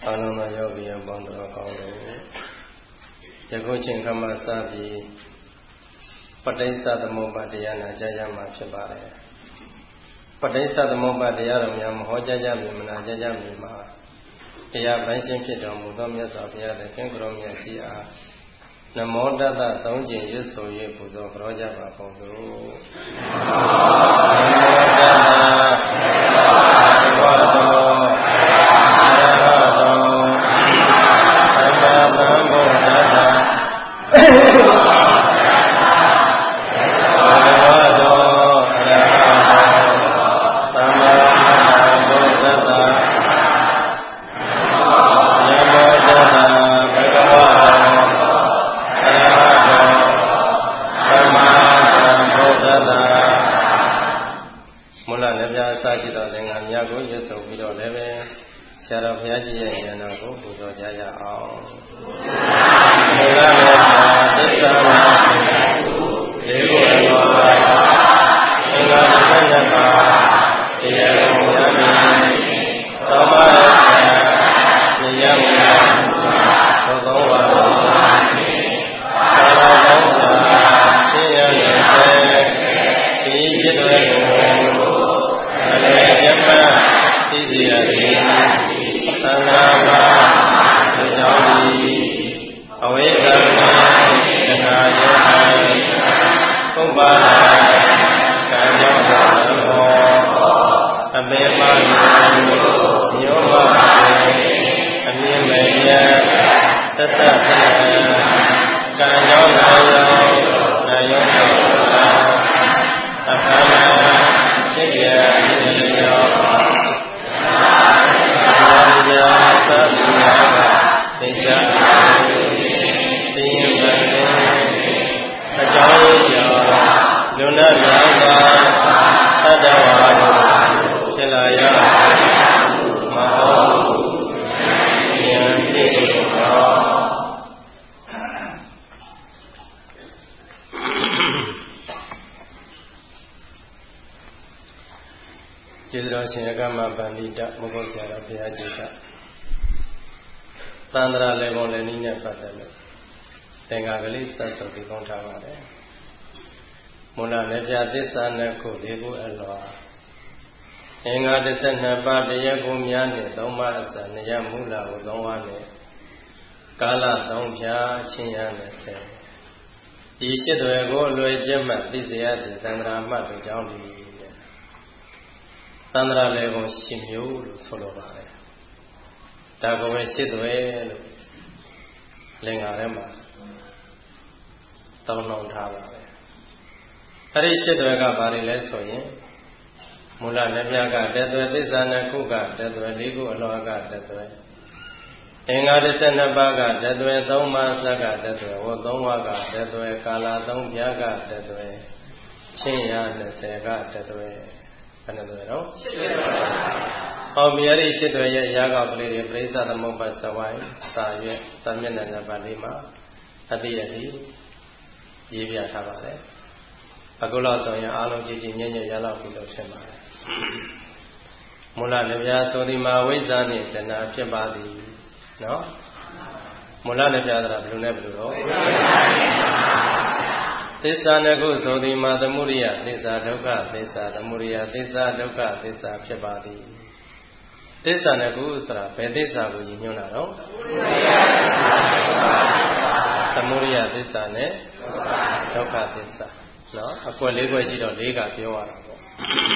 အာနန္ဒယောဂီယံပေါင်းတော်ကောင်းလို့ယခုချိန်ခါမှစပြီးပဋိစ္စသမုပ္ပါဒတရားနာကြားရမှာဖြစ်ပါတယ်ပဋိစ္စသမုပ္ပါဒတရားတော်များမဟောကြားကြမည်မနာကြားကြမည်မှာတရားပိုင်းရှင်းဖြစ်တော်မူသောမြတ်စွာဘုရားသခင်ကိုရောမြတ်ကြီးအားနမောတတ္တသုံးကျင်ရွတ်ဆို၍ပူဇော်ကြောကြပါကုန်သို့နမောတတ္တဘောတော်ဆရာတော်ဘုရားကြီးရဲ့ဉာဏ်တော်ကိုပူဇော်ကြရအောင်။ဘုရားမြတ်စွာသစ္စာနာဒီကိုယ်တော်ပါအင်္ဂါတစ်ပါးတရားတော်ရမည်သောမရစေဉာဏ်မြတ်သောသောဝါသောသာသာချင်းရတဲ့ဒီရှိတော်ကိုလည်းယမသိစီရတယ်သံဃာမှာဒီကြောင့်ဒီအဝိဇ္ဇာနဲ့တဏှာရောပုပ္ပါဒကံကြောင့်သောအမေမမျိုးပါအမြင်မဲ့ရသက်သက်ကံကြောင့်နာယောအခါမှာသိရရောသိစာသိရင်ပါအကြောင်းကြောင့်လူနာမြောက်ပါသတ္တဝါဖြစ်လာရမဟုတ်ဉာဏ်သိတော်ကျေးဇူးတော်ရှင်အကမပန္တိတမုဂ္ဂဆရာတော်ဘုရားကြီးကသန္တရာလေပုံလည်းနည်းနဲ့ပတ်သက်လို့သင်္ကာကလေးစပ်စုပ်ပြီးကောင်းထားပါတယ်မူလလည်းပြသစ္စာနှစ်ခုလေးခုအလွာအင်္ဂါ12ပါးတရားကိုများနဲ့သုံးပါးအစနေရမူလကိုသုံးပါးနဲ့ကာလသုံးဖြာချင်းရနဲ့ဆယ်ဒီရှိတွေကိုအလွယ်ကျက်မှသိစေရတဲ့သန္တရာမှတ်တို့ကြောင့်ဒီသန္တရာလေပုံ10မျိုးလို့ဆိုလိုပါတယ်ဒါကပဲရှိတယ်လို့လင်္ကာထဲမှာတောင်းနှောင်းထားပါတယ်အဲ့ဒီရှိတယ်ကဘာတွေလဲဆိုရင်မူလလည်းပြကတသွဲသစ္စာနှစ်ခုကတသွဲလေးခုအလောကတသွဲအင်္ဂါ12ပါးကတသွဲ3ပါးစကတသွဲဝ3ပါးကတသွဲကာလ3ပြားကတသွဲချင်းရ20ကတသွဲဘယ်နှသွဲတော့ဟောမြရိရှိတွေရဲ့ရာဂကလေးတွေပရိစ္ဆသမုပ္ပါသဝိုင်းစာရွက်စာမျက်နှာနံပါတ်လေးမှာအတိအတိရေးပြထားပါတယ်အခုလောက်ဆိုရင်အားလုံးကြည်ကြည်ညံ့ညံ့ရလောက်ပြီလို့ထင်ပါတယ်မူလလည်းပြဆိုဒီမှာဝိဇ္ဇာနဲ့တဏှာဖြစ်ပါသည်နော်မူလလည်းပြတာဘယ်လိုနဲ့ဘယ်လိုတော့သစ္စာနှစ်ခုဆိုဒီမှာသမုဒိယသစ္စာဒုက္ခသစ္စာသမုဒိယသစ္စာဒုက္ခသစ္စာဖြစ်ပါသည်သစ္စာနှစ်ခုဆိုတာဘယ်သစ္စာကိုညီညွှန်းတာတော့သမုဒိယသစ္စာနဲ့ဒုက္ခသစ္စာနော်အကွက်၄ကွက်ရှိတော့၄ကပြောရတာပေါ့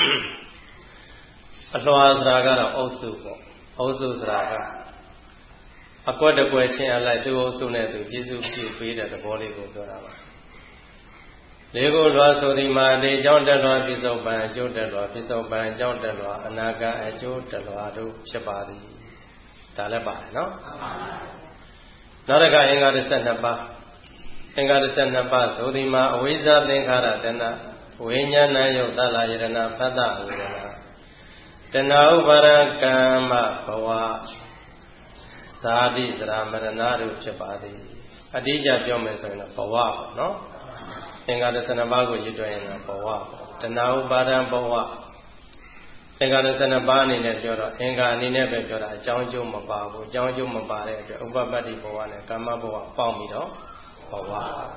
အလွှာဆိုတာကတော့အုပ်စုပေါ့အုပ်စုဆိုတာကအကွက်တစ်ကွက်ချင်းအလိုက်သူ့အုပ်စုနဲ့သူကျေစုပြုပေးတဲ့သဘောလေးကိုပြောတာပါလေးခုလွှာဆိုဒီမှာဒီကြောင့်တက်လွှာပြစ္ဆုတ်ပံအကျိုးတက်လွှာပြစ္ဆုတ်ပံကြောင့်တက်လွှာအနာဂတ်အကျိုးတက်လွှာတို့ဖြစ်ပါသည်ဒါလည်းပါတယ်နော်နောက်တစ်ခါအင်္ဂါ12ပါးအင်္ဂါ12ပါးဆိုဒီမှာအဝိဇ္ဇာသင်္ခါရတဏဝိညာဏယုတ်သလယရဏဖတ္တဝေဒနာတဏဥပါရကမ္မဘဝဇာတိသရမရဏတို့ဖြစ်ပါသည်အတိအကျပြောမယ်ဆိုရင်တော့ဘဝပေါ့နော်အင်္ဂါ12ပါးကိုရည်တွက်ရင်တော့ဘဝတဏှာဥပါဒံဘဝသင်္ခါရ12ပါးအနေနဲ့ပြောတော့အင်္ဂါအနေနဲ့ပဲပြောတာအကြောင်းကျိုးမပါဘူးအကြောင်းကျိုးမပါတဲ့အတွက်ဥပပတ္တိဘဝနဲ့ကာမဘဝပေါင်းပြီးတော့ဘဝ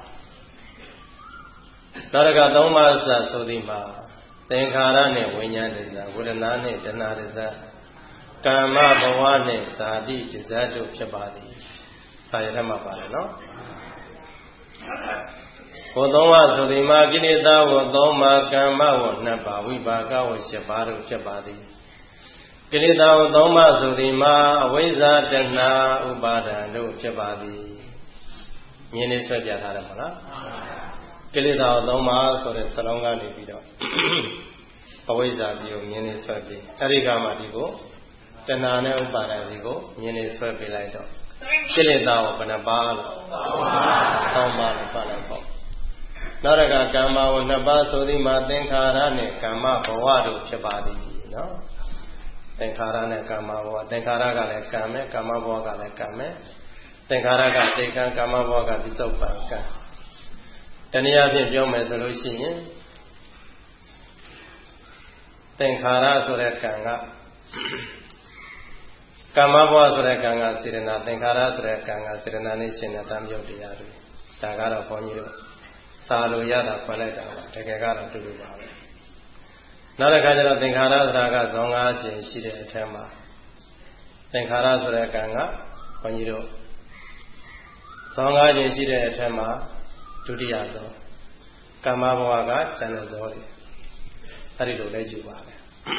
နောက်တစ်ခါ3ပါးဆိုသည်မှာသင်္ခါရနဲ့ဝိညာဉ်တစ္ဆာဝေဒနာနဲ့တဏှာတစ္ဆာကာမဘဝနဲ့ဇာတိတစ္ဆာတို့ဖြစ်ပါသည်စာရထမှာပါတယ်နော်ဘုသုံးပါးဆိုသည်မှာကိလေသာဝ3ပါးကာမဝ2ပါးဝိပါကဝ7ပါးတို့ဖြစ်ပါသည်ကိလေသာဝ3ပါးဆိုသည်မှာအဝိဇ္ဇာတဏှာဥပါဒံတို့ဖြစ်ပါသည်မြင်နေဆွဲပြထားတယ်မဟုတ်လားကိလေသာဝ3ပါးဆိုတဲ့စလုံးကနေပြီးတော့အဝိဇ္ဇာစီကိုမြင်နေဆွဲပြီးအဲဒီကမှဒီကိုတဏှာနဲ့ဥပါဒံစီကိုမြင်နေဆွဲပေးလိုက်တော့ကိလေသာဝဘယ်နှပါးလို့3ပါးလို့ပတ်လိုက်ပေါ့နောက်တစ်ခါကာမဝ2ပါးဆိုသည်မှာသင်္ခါရနဲ့ကာမဘဝတို့ဖြစ်ပါသည်နော်သင်္ခါရနဲ့ကာမဘဝသင်္ခါရကလည်းကံပဲကာမဘဝကလည်းကံပဲသင်္ခါရကတေကံကာမဘဝကပိစုပ္ပံကံတနည်းအားဖြင့်ပြောမယ်ဆိုလို့ရှိရင်သင်္ခါရဆိုတဲ့ကံကကာမဘဝဆိုတဲ့ကံကစေတနာသင်္ခါရဆိုတဲ့ကံကစေတနာနဲ့ရှင်တဲ့တမ်းမြုပ်တရားတွေဒါကတော့ဘုန်းကြီးတို့စာလိုရတာဖွင့်လိုက်တာပါတကယ်ကတော့တူတူပါပဲနောက်တစ်ခါကျတော့သင်္ခါရဆိုတာကဇောင်း5ခြင်းရှိတဲ့အထက်မှာသင်္ခါရဆိုတဲ့ကံကဘုန်းကြီးတို့ဇောင်း5ခြင်းရှိတဲ့အထက်မှာဒုတိယဇောကာမဘဝကဇန်ဇောတွေအဲ့ဒီလိုလဲယူပါတယ်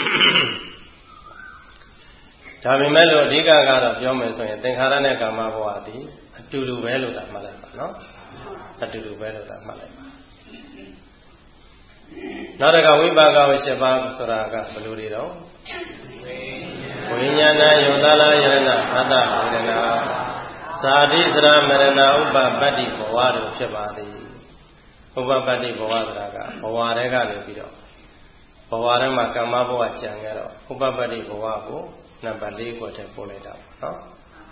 ဒါပေမဲ့လို့အဓိကကတော့ပြောမယ်ဆိုရင်သင်္ခါရနဲ့ကာမဘဝဒီအတူတူပဲလို့သာမှတ်လိုက်ပါနော်အတူတူပဲလို့သာမှတ်လိုက်ပါနောက်တစ်ခါဝိပါကဝ7ပါးဆိုတာကဘယ်လိုတွေတော့ဝိညာဏယုတ်တလာယရဏအတ္တဝေဒနာဇာတိသရမရဏဥပပတ္တိဘဝတို့ဖြစ်ပါသည်ဥပပတ္တိဘဝဆိုတာကဘဝတွေကနေပြီးတော့ဘဝထဲမှာကာမဘဝကြံကြတော့ဥပပတ္တိဘဝကိုနံပါတ်4ကိုထည့်ပို့လိုက်တာပေါ့နော်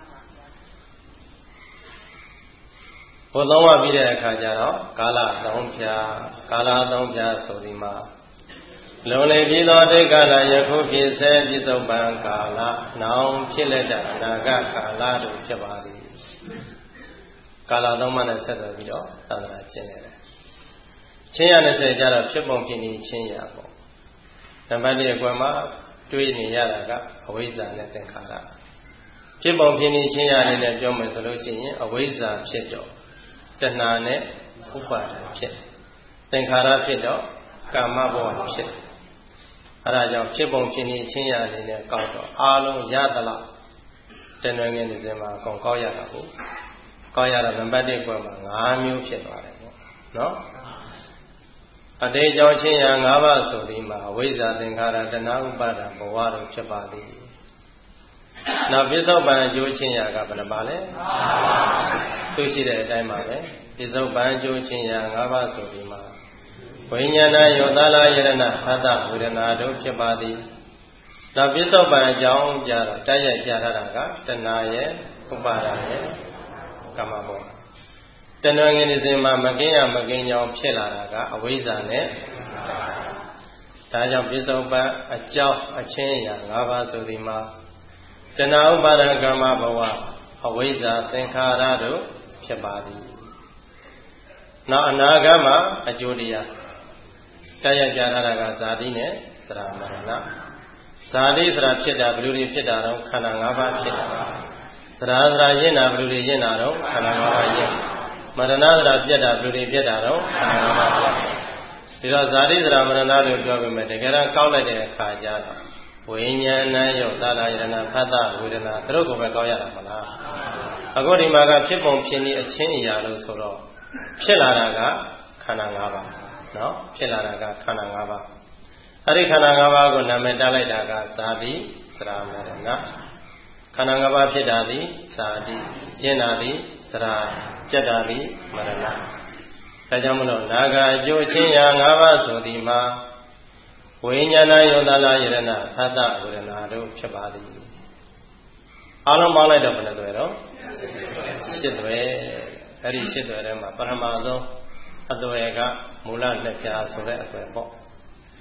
ဘုသုံးဝပြီးတဲ့အခါကျတော့ကာလ3ဖြာကာလ3ဖြာဆိုဒီမှာလုံလေပြီးသောတိတ်ကာလယခုဖြစ်စေပြစ္ဆုတ်ပံကာလနောင်ဖြစ်လက်တဲ့အနာဂတ်ကာလတို့ဖြစ်ပါသည်ကာလ3ပါးနဲ့ဆက်သွယ်ပြီးတော့သာသနာကျင့်ရတယ်ချင်းရ20ကျတော့ဖြစ်ပုံဖြစ်နေချင်းရပေါ့နံပါတ်1အကွယ်မှာတွေးနေရတာကအဝိဇ္ဇာနဲ့သင်္ခါရဖြစ်ပုံဖြစ်နေချင်းရအနေနဲ့ပြောမယ်ဆိုလို့ရှိရင်အဝိဇ္ဇာဖြစ်တော့တဏှာနဲ့ဥပါဒံဖြစ်သင်္ခါရဖြစ်တော့ကာမဘဝဖြစ်အဲဒါကြောင့်ဖြစ်ပုံဖြစ်နေချင်းရအနေနဲ့ကောက်တော့အားလုံးရသလားတဏှာငယ်နေစမှာအကုန်ကောက်ရတာဟုတ်ကောက်ရတာနံပါတ်1ကွယ်မှာ5မျိုးဖြစ်သွားတယ်ပေါ့နော်အတေကြောင့်ချင်းရ5ပါးဆိုဒီမှာအဝိဇ္ဇာသင်္ခါရတဏှာဥပါဒံဘဝတို့ဖြစ်ပါသည်နောက်ပြစ္ဆုတ်ပံအကျိုးချင်းရကဘယ်နှပါလဲသူရှိတဲ့အတိုင်းပါပဲပြစ္ဆုတ်ပံအကျိုးချင်းရ5ပါးဆိုဒီမှာဝိညာဏယောသလာယရဏအတ္တဝေဒနာတို့ဖြစ်ပါသည်နောက်ပြစ္ဆုတ်ပံအကြောင်းကြတော့တိုက်ရိုက်ပြထားတာကတဏှာရဲ့ဥပါဒံရဲ့ကာမဘဝတဏှာငယ်နေစဉ်မှာမကင်းရမကင်းကြောင်းဖြစ်လာတာကအဝိဇ္ဇာနဲ့ဒါကြောင့်ပြစ္ဆုတ်ပံအကြောင်းအချင်းရာ5ပါးဆိုဒီမှာတဏှာဥပါဒံကာမဘဝအဝိဇ္ဇာသင်္ခါရတို့ဖြစ်ပါသည်နောက်အနာဂတ်မှာအကျိုးတရားတရားပြထားတာကဇာတိနဲ့သရမရဏဇာတိဆိုတာဖြစ်တာဘယ်လိုတွေဖြစ်တာတော့ခန္ဓာ5ပါးဖြစ်တာသရသရရင့်တာဘယ်လိုတွေရင့်တာတော့ခန္ဓာ5ပါးရင့်မရဏဆိုတာပြက်တာဘယ်လိုတွေပြက်တာတော့ခန္ဓာ5ပါးပြက်ဒီတော့ဇာတိသရမရဏလို့ပြောပေမဲ့တကယ်တော့ကောက်လိုက်တဲ့အခါကျတော့ဝိညာဏယောသလာယရဏဖတ်တဝေဒနာသူတို့ကိုပဲကောက်ရတာမလားအခုဒီမှာကဖြစ်ပုံဖြစ်နေအချင်းအရာလို့ဆိုတော့ဖြစ်လာတာကခန္ဓာ5ပါးနော်ဖြစ်လာတာကခန္ဓာ5ပါးအဲ့ဒီခန္ဓာ5ပါးကိုနာမည်တက်လိုက်တာကဇာတိသရမရဏခန္ဓာ5ပါးဖြစ်တာသည်ဇာတိကျင့်တာသည်သရပြတ်တာသည်မရဏဒါကြောင့်မလို့နာဂအကျိုးချင်းရာ5ပါးဆိုဒီမှာဝိညာဏယောသလာယရဏဖတ်တဝေဒနာတို့ဖြစ်ပါသည်အလုံးပေါင်းလိုက်တော့ဘယ်နှသွဲတော့8သွဲအဲ့ဒီ8သွဲထဲမှာပထမဆုံးအသွဲကမူလနှစ်ဖြာဆိုတဲ့အသွဲပေါ့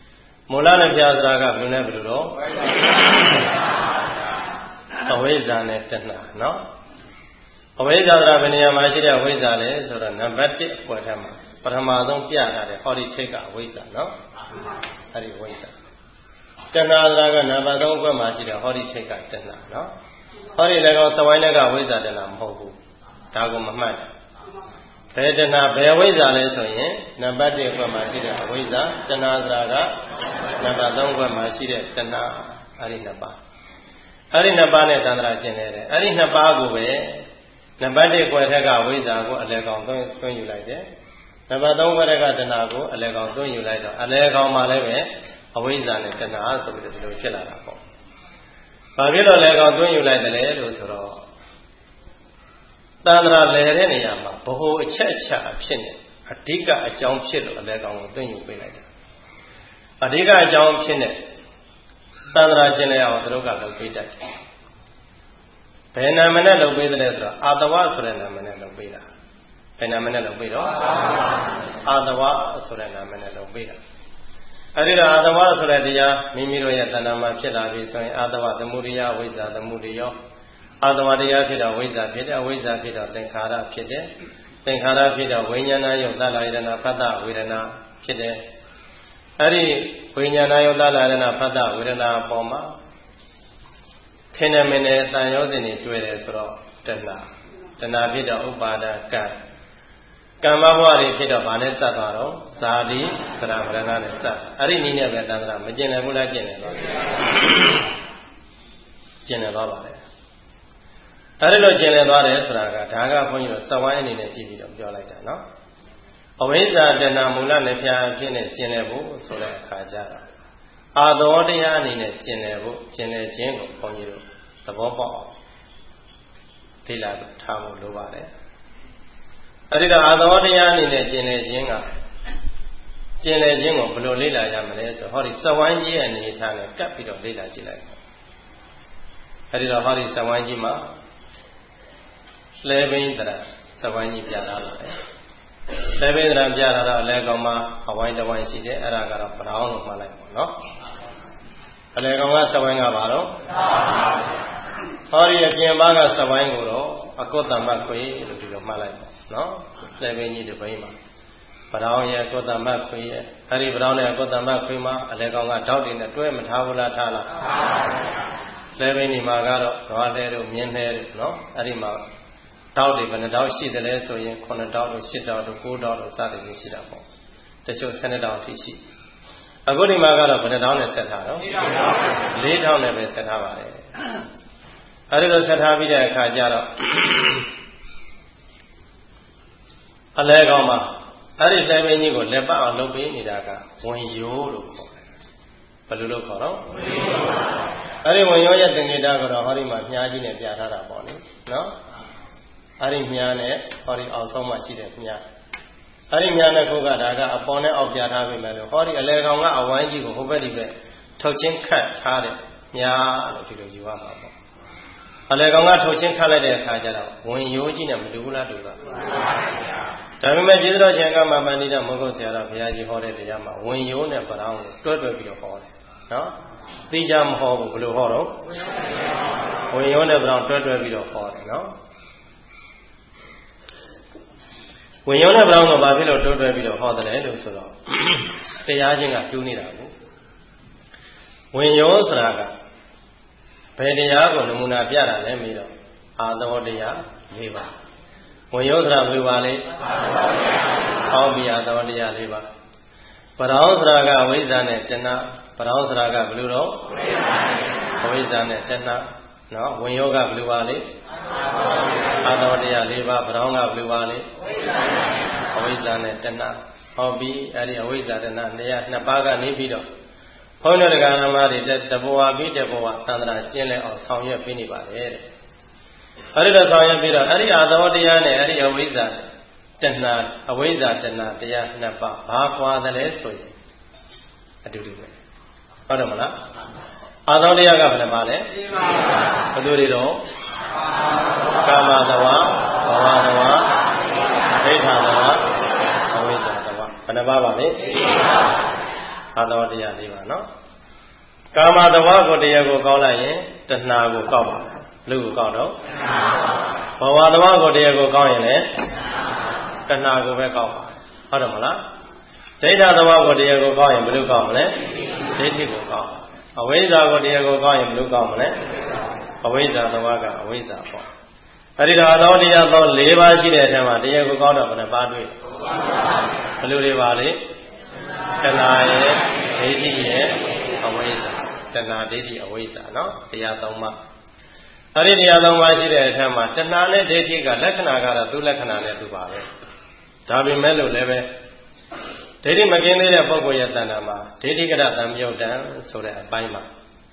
မူလနဲ့ပြာစရာကဘယ်လိုနဲ့ဘယ်လိုတော့အဝိဇ္ဇာနဲ့တဏှာနော်အဝိဇ္ဇာဆိုတာဘယ်နေရာမှာရှိတဲ့အဝိဇ္ဇာလဲဆိုတော့နံပါတ်1ဘွယ်ထက်မှာပထမဆုံးပြထားတဲ့ဟောဒီထိတ်ကအဝိဇ္ဇာနော်အဲ့ဒီဝိဇ္ဇာတဏှာဆိုတာကနံပါတ်3ဘွယ်မှာရှိတဲ့ဟောဒီထိတ်ကတဏှာနော်ဟောဒီလည်းကောသဝိုင်းတဲ့ကဝိဇ္ဇာတဏှာမဟုတ်ဘူးဒါကိုမမှတ်ဘယ်တဏှာဘယ်ဝိဇ္ဇာလဲဆိုရင်နံပါတ်1ဘွယ်မှာရှိတဲ့အဝိဇ္ဇာတဏှာဆိုတာကနံပါတ်3ဘွယ်မှာရှိတဲ့တဏှာအဲ့ဒီနှစ်ပါးအဲ့ဒီနှစ်ပါးနဲ့တန္တရာကျင်နေတယ်အဲ့ဒီနှစ်ပါးကိုပဲနံပါတ်1ကွယ်ထက်ကဝိဇ္ဇာကိုအလယ်ကောင်သွင်းယူလိုက်တယ်နံပါတ်3ကွယ်ထက်ကတဏှာကိုအလယ်ကောင်သွင်းယူလိုက်တော့အလယ်ကောင်မှာလည်းပဲအဝိဇ္ဇာနဲ့တဏှာဆိုပြီးတော့ဒီလိုဖြစ်လာတာပေါ့ဘာဖြစ်လို့အလယ်ကောင်သွင်းယူလိုက်တယ်လဲလို့ဆိုတော့တန္တရာလဲတဲ့နေရာမှာဘ ਹੁ အချက်အချာဖြစ်နေအဓိကအကြောင်းဖြစ်လို့အလယ်ကောင်ကိုသွင်းယူပေးလိုက်တာအဓိကအကြောင်းဖြစ်နေတန္တရာကျင်လဲအောင်သူတို့ကလုပ်ပေးတတ်တယ်ဘယ်နာမနဲ့လုပ်ပေးတယ်လဲဆိုတော့အာတဝဆိုတဲ့နာမနဲ့လုပ်ပေးတာဘယ်နာမနဲ့လုပ်ပေးတော့အာတဝဆိုတဲ့နာမနဲ့လုပ်ပေးတာအဲဒီတော့အာတဝဆိုတဲ့တရားမိမိတို့ရဲ့တဏ္ဍာမှာဖြစ်လာပြီဆိုရင်အာတဝသမုဒိယဝိဇ္ဇာသမုဒိယောအာတဝတရားဖြစ်တော့ဝိဇ္ဇာဖြစ်တယ်ဝိဇ္ဇာဖြစ်တော့သင်္ခါရဖြစ်တယ်သင်္ခါရဖြစ်တော့ဝိညာဏယုတ်သလယရဏဖတ္တဝေဒနာဖြစ်တယ်အဲ့ဒီဝိညာဏယုတ်သလယရဏဖတ္တဝေဒနာအပေါ်မှာထင်တယ်မင်းနဲ့တန်ရောစဉ်တွေတွေ့တယ်ဆိုတော့တဏှာဖြစ်တော့ဥပါဒကံကမ္မဘဝတွေဖြစ်တော့ဗာနဲ့စပ်သွားတော့ဇာတိသရမရဏနဲ့စပ်အဲ့ဒီနည်းနဲ့ပဲတန်ត្រာမကျင်တယ်ဘူးလားကျင်တယ်တော့ကျင်တယ်သွားပါလေအဲ့ဒီလိုကျင်တယ်သွားတယ်ဆိုတာကဒါကဘုန်းကြီးတို့စဝိုင်းအနေနဲ့ကြည့်ပြီးတော့ပြောလိုက်တာနော်အဝိဇ္ဇာတဏှာမူလနဲ့ဖြာဖြစ်နေကျင်တယ်ဖို့ဆိုတဲ့အခါကျတော့အာသောတရားအနေနဲ့ကျင်တယ်ဖို့ကျင်တယ်ခြင်းကိုဘုန်းကြီးတို့သဘောပေါက်အောင်သိလာထားဖို့လိုပါတယ်အဲ့ဒီတော့အာသောတရားအနေနဲ့ကျင်တယ်ခြင်းကကျင်တယ်ခြင်းကိုဘယ်လိုလေ့လာရမလဲဆိုဟောဒီစဝိုင်းကြီးရဲ့အနေထားနဲ့ကပ်ပြီးတော့လေ့လာကြည့်လိုက်အဲ့ဒီတော့ဟောဒီစဝိုင်းကြီးမှာလဲဘိန်းတရစဝိုင်းကြီးပြလာပါတယ်လဲဘိန်းတရပြလာတော့အလဲကောင်မှာအဝိုင်းတစ်ဝိုင်းရှိတယ်အဲ့ဒါကတော့ဘရောင်းလို့မှတ်လိုက်ပါနော်အလဲကောင်ကစဝိုင်းကဘာတော့ဟောဒီအပြင်ဘာကစဝိုင်းကိုတော့အကုတ္တမခွေလို့ဒီလိုမှတ်လိုက်ပါနော်လဲဘိန်းကြီးတစ်ဘိန်းမှာဗရောင်းရဲ့ကုတ္တမခွေရဲ့အဲ့ဒီဗရောင်းနဲ့ကုတ္တမခွေမှာအလဲကောင်ကဓာတ်တွေနဲ့တွဲမထားဘူးလားထားလားလဲဘိန်းဒီမှာကတော့ဓာတ်လဲတို့မြင်းလဲတို့နော်အဲ့ဒီမှာတောက်တွေဘယ်နှတောက်ရှိတယ်လဲဆိုရင်9တောက်တို့10တောက်တို့9တောက်တို့စသည်ဖြင့်ရှိတာပေါ့တချို့12တောက်အထိရှိအခုဒီမှာကတော့ဘယ်နှတောက်နဲ့ဆက်ထားတော့4တောက်နဲ့ပဲဆက်ထားပါတယ်အဲဒီလိုဆက်ထားပြီးတဲ့အခါကျတော့အလဲကောင်းမှာအဲ့ဒီလဲပင်ကြီးကိုလက်ပတ်အောင်လုပ်ပေးနေတာကဝင်ရိုးလို့ခေါ်တယ်ဘယ်လိုလုပ်ခေါ်တော့အဲ့ဒီဝင်ရိုးရဲ့တင်္ကေတကတော့ဟောဒီမှာမြားကြီးနဲ့ပြထားတာပေါ့လေနော်အဲ့ဒီမြားနဲ့ဟောဒီအောင်ဆုံးမှရှိတဲ့မြားအဲ့ဒီမြားနဲ့ခုကဒါကအပေါ်နဲ့အောက်ပြထားပြီမယ်လို့ဟောဒီအလဲကောင်ကအဝိုင်းကြီးကိုဟိုဘက်ဒီဘက်ထုတ်ချင်းခတ်ထားတဲ့မြားလို့ဒီလိုယူရမှာပေါ့အလဲကောင်ကထုတ်ချင်းခတ်လိုက်တဲ့အခါကျတော့ဝင်ရိုးကြီးနဲ့မတူဘူးလားတူတာဒါပေမဲ့ကျေးဇူးတော်ရှင်ကမ္မပန္နိတမဟုတ်ဆရာတော်ဘုရားကြီးဟောတဲ့တရားမှာဝင်ရိုးနဲ့ပရောင်းကိုတွဲပြီးတော့ဟောတယ်နော်သိကြမဟောဘူးဘယ်လိုဟောတော့ဝင်ရိုးနဲ့ပရောင်းတွဲပြီးတော့ဟောတယ်နော်ဝင်ရုံနဲ့ဘလောင်းကဘာဖြစ်လို့တိုးတွဲပြီးတော့ဟောတယ်လို့ဆိုတော့တရားချင်းကတူးနေတာကိုဝင်ရုံဆိုတာကဘယ်တရားကိုနမူနာပြတာလဲပြီးတော့အာသောတရား၄ပါးဝင်ရုံဆိုတာဘယ်လိုပါလဲအောက်ပြအာသောတရား၄ပါးပရောင်းဆိုတာကဝိဇ္ဇာနဲ့တဏှာပရောင်းဆိုတာကဘယ်လိုတော့ဝိဇ္ဇာနဲ့တဏှာနော်ဝင်ယောကဘယ်လိုပါလဲအာသောတရား၄ပါးပရောင်းကဘယ်လိုပါလဲအဝိဇ္ဇာနဲ့တဏှာဟောပြီးအဲ့ဒီအဝိဇ္ဇာတဏှာနှစ်ပါးကနေပြီးတော့ဘုန်းတော်တရားဓမ္မတွေတဘဝပြီးတဘဝသန္တရာကျင့်လဲအောင်ဆောင်ရွက်ပေးနေပါတယ်တဲ့အဲ့ဒီတော့ဆောင်ရွက်ပြီးတော့အဲ့ဒီအာသောတရားနဲ့အဲ့ဒီအဝိဇ္ဇာတဏှာအဝိဇ္ဇာတဏှာတရားနှစ်ပါးဘာကွာတယ်လဲဆိုရင်အတူတူပဲဟုတ်တယ်မလားအာသောတရားကဘယ်နှပါလဲဘယ်သူတွေတော့ကာမသဝဘဝသဝဒိဋ္ဌာသဝအဝိဇ္ဇာသဝဘယ်နှပါပါလဲအာသောတရား၄ပါးနော်ကာမသဝကိုတရားကိုကောက်လိုက်ရင်တဏှာကိုကောက်ပါလူကိုကောက်တော့ဘဝသဝကိုတရားကိုကောက်ရင်လည်းတဏှာကိုပဲကောက်ပါဟုတ်တယ်မလားဒိဋ္ဌသဝကိုတရားကိုကောက်ရင်ဘယ်လိုကောက်မလဲဒိဋ္ဌိကိုကောက်အဝိဇ္ဇာကိုတရားကိုကောက်ရင်ဘယ်လိုကောက်မလဲအဝိဇ္ဇာသဝကအဝိဇ္ဇာပေါ့အဲ့ဒီတော့အသောတရားသော၄ပါးရှိတဲ့အထက်မှာတရားကိုကောက်တော့ဘယ်နှပါးတွေ့ဘယ်လိုတွေပါလဲတဏှာရဲ့ဒိဋ္ဌိရဲ့အဝိဇ္ဇာတဏှာဒိဋ္ဌိအဝိဇ္ဇာနော်တရား၃ပါးအဲ့ဒီတရား၃ပါးရှိတဲ့အထက်မှာတဏှာနဲ့ဒိဋ္ဌိကလက္ခဏာကတော့သူ့လက္ခဏာနဲ့သူပါပဲဒါပေမဲ့လို့လည်းပဲဒိဋ္ဌိမကင်းသေးတဲ့ပုဂ္ဂိုလ်ရဲ့တဏ္ဍာမှာဒိဋ္ဌိကရတံမြုပ်တံဆိုတဲ့အပိုင်းမှာ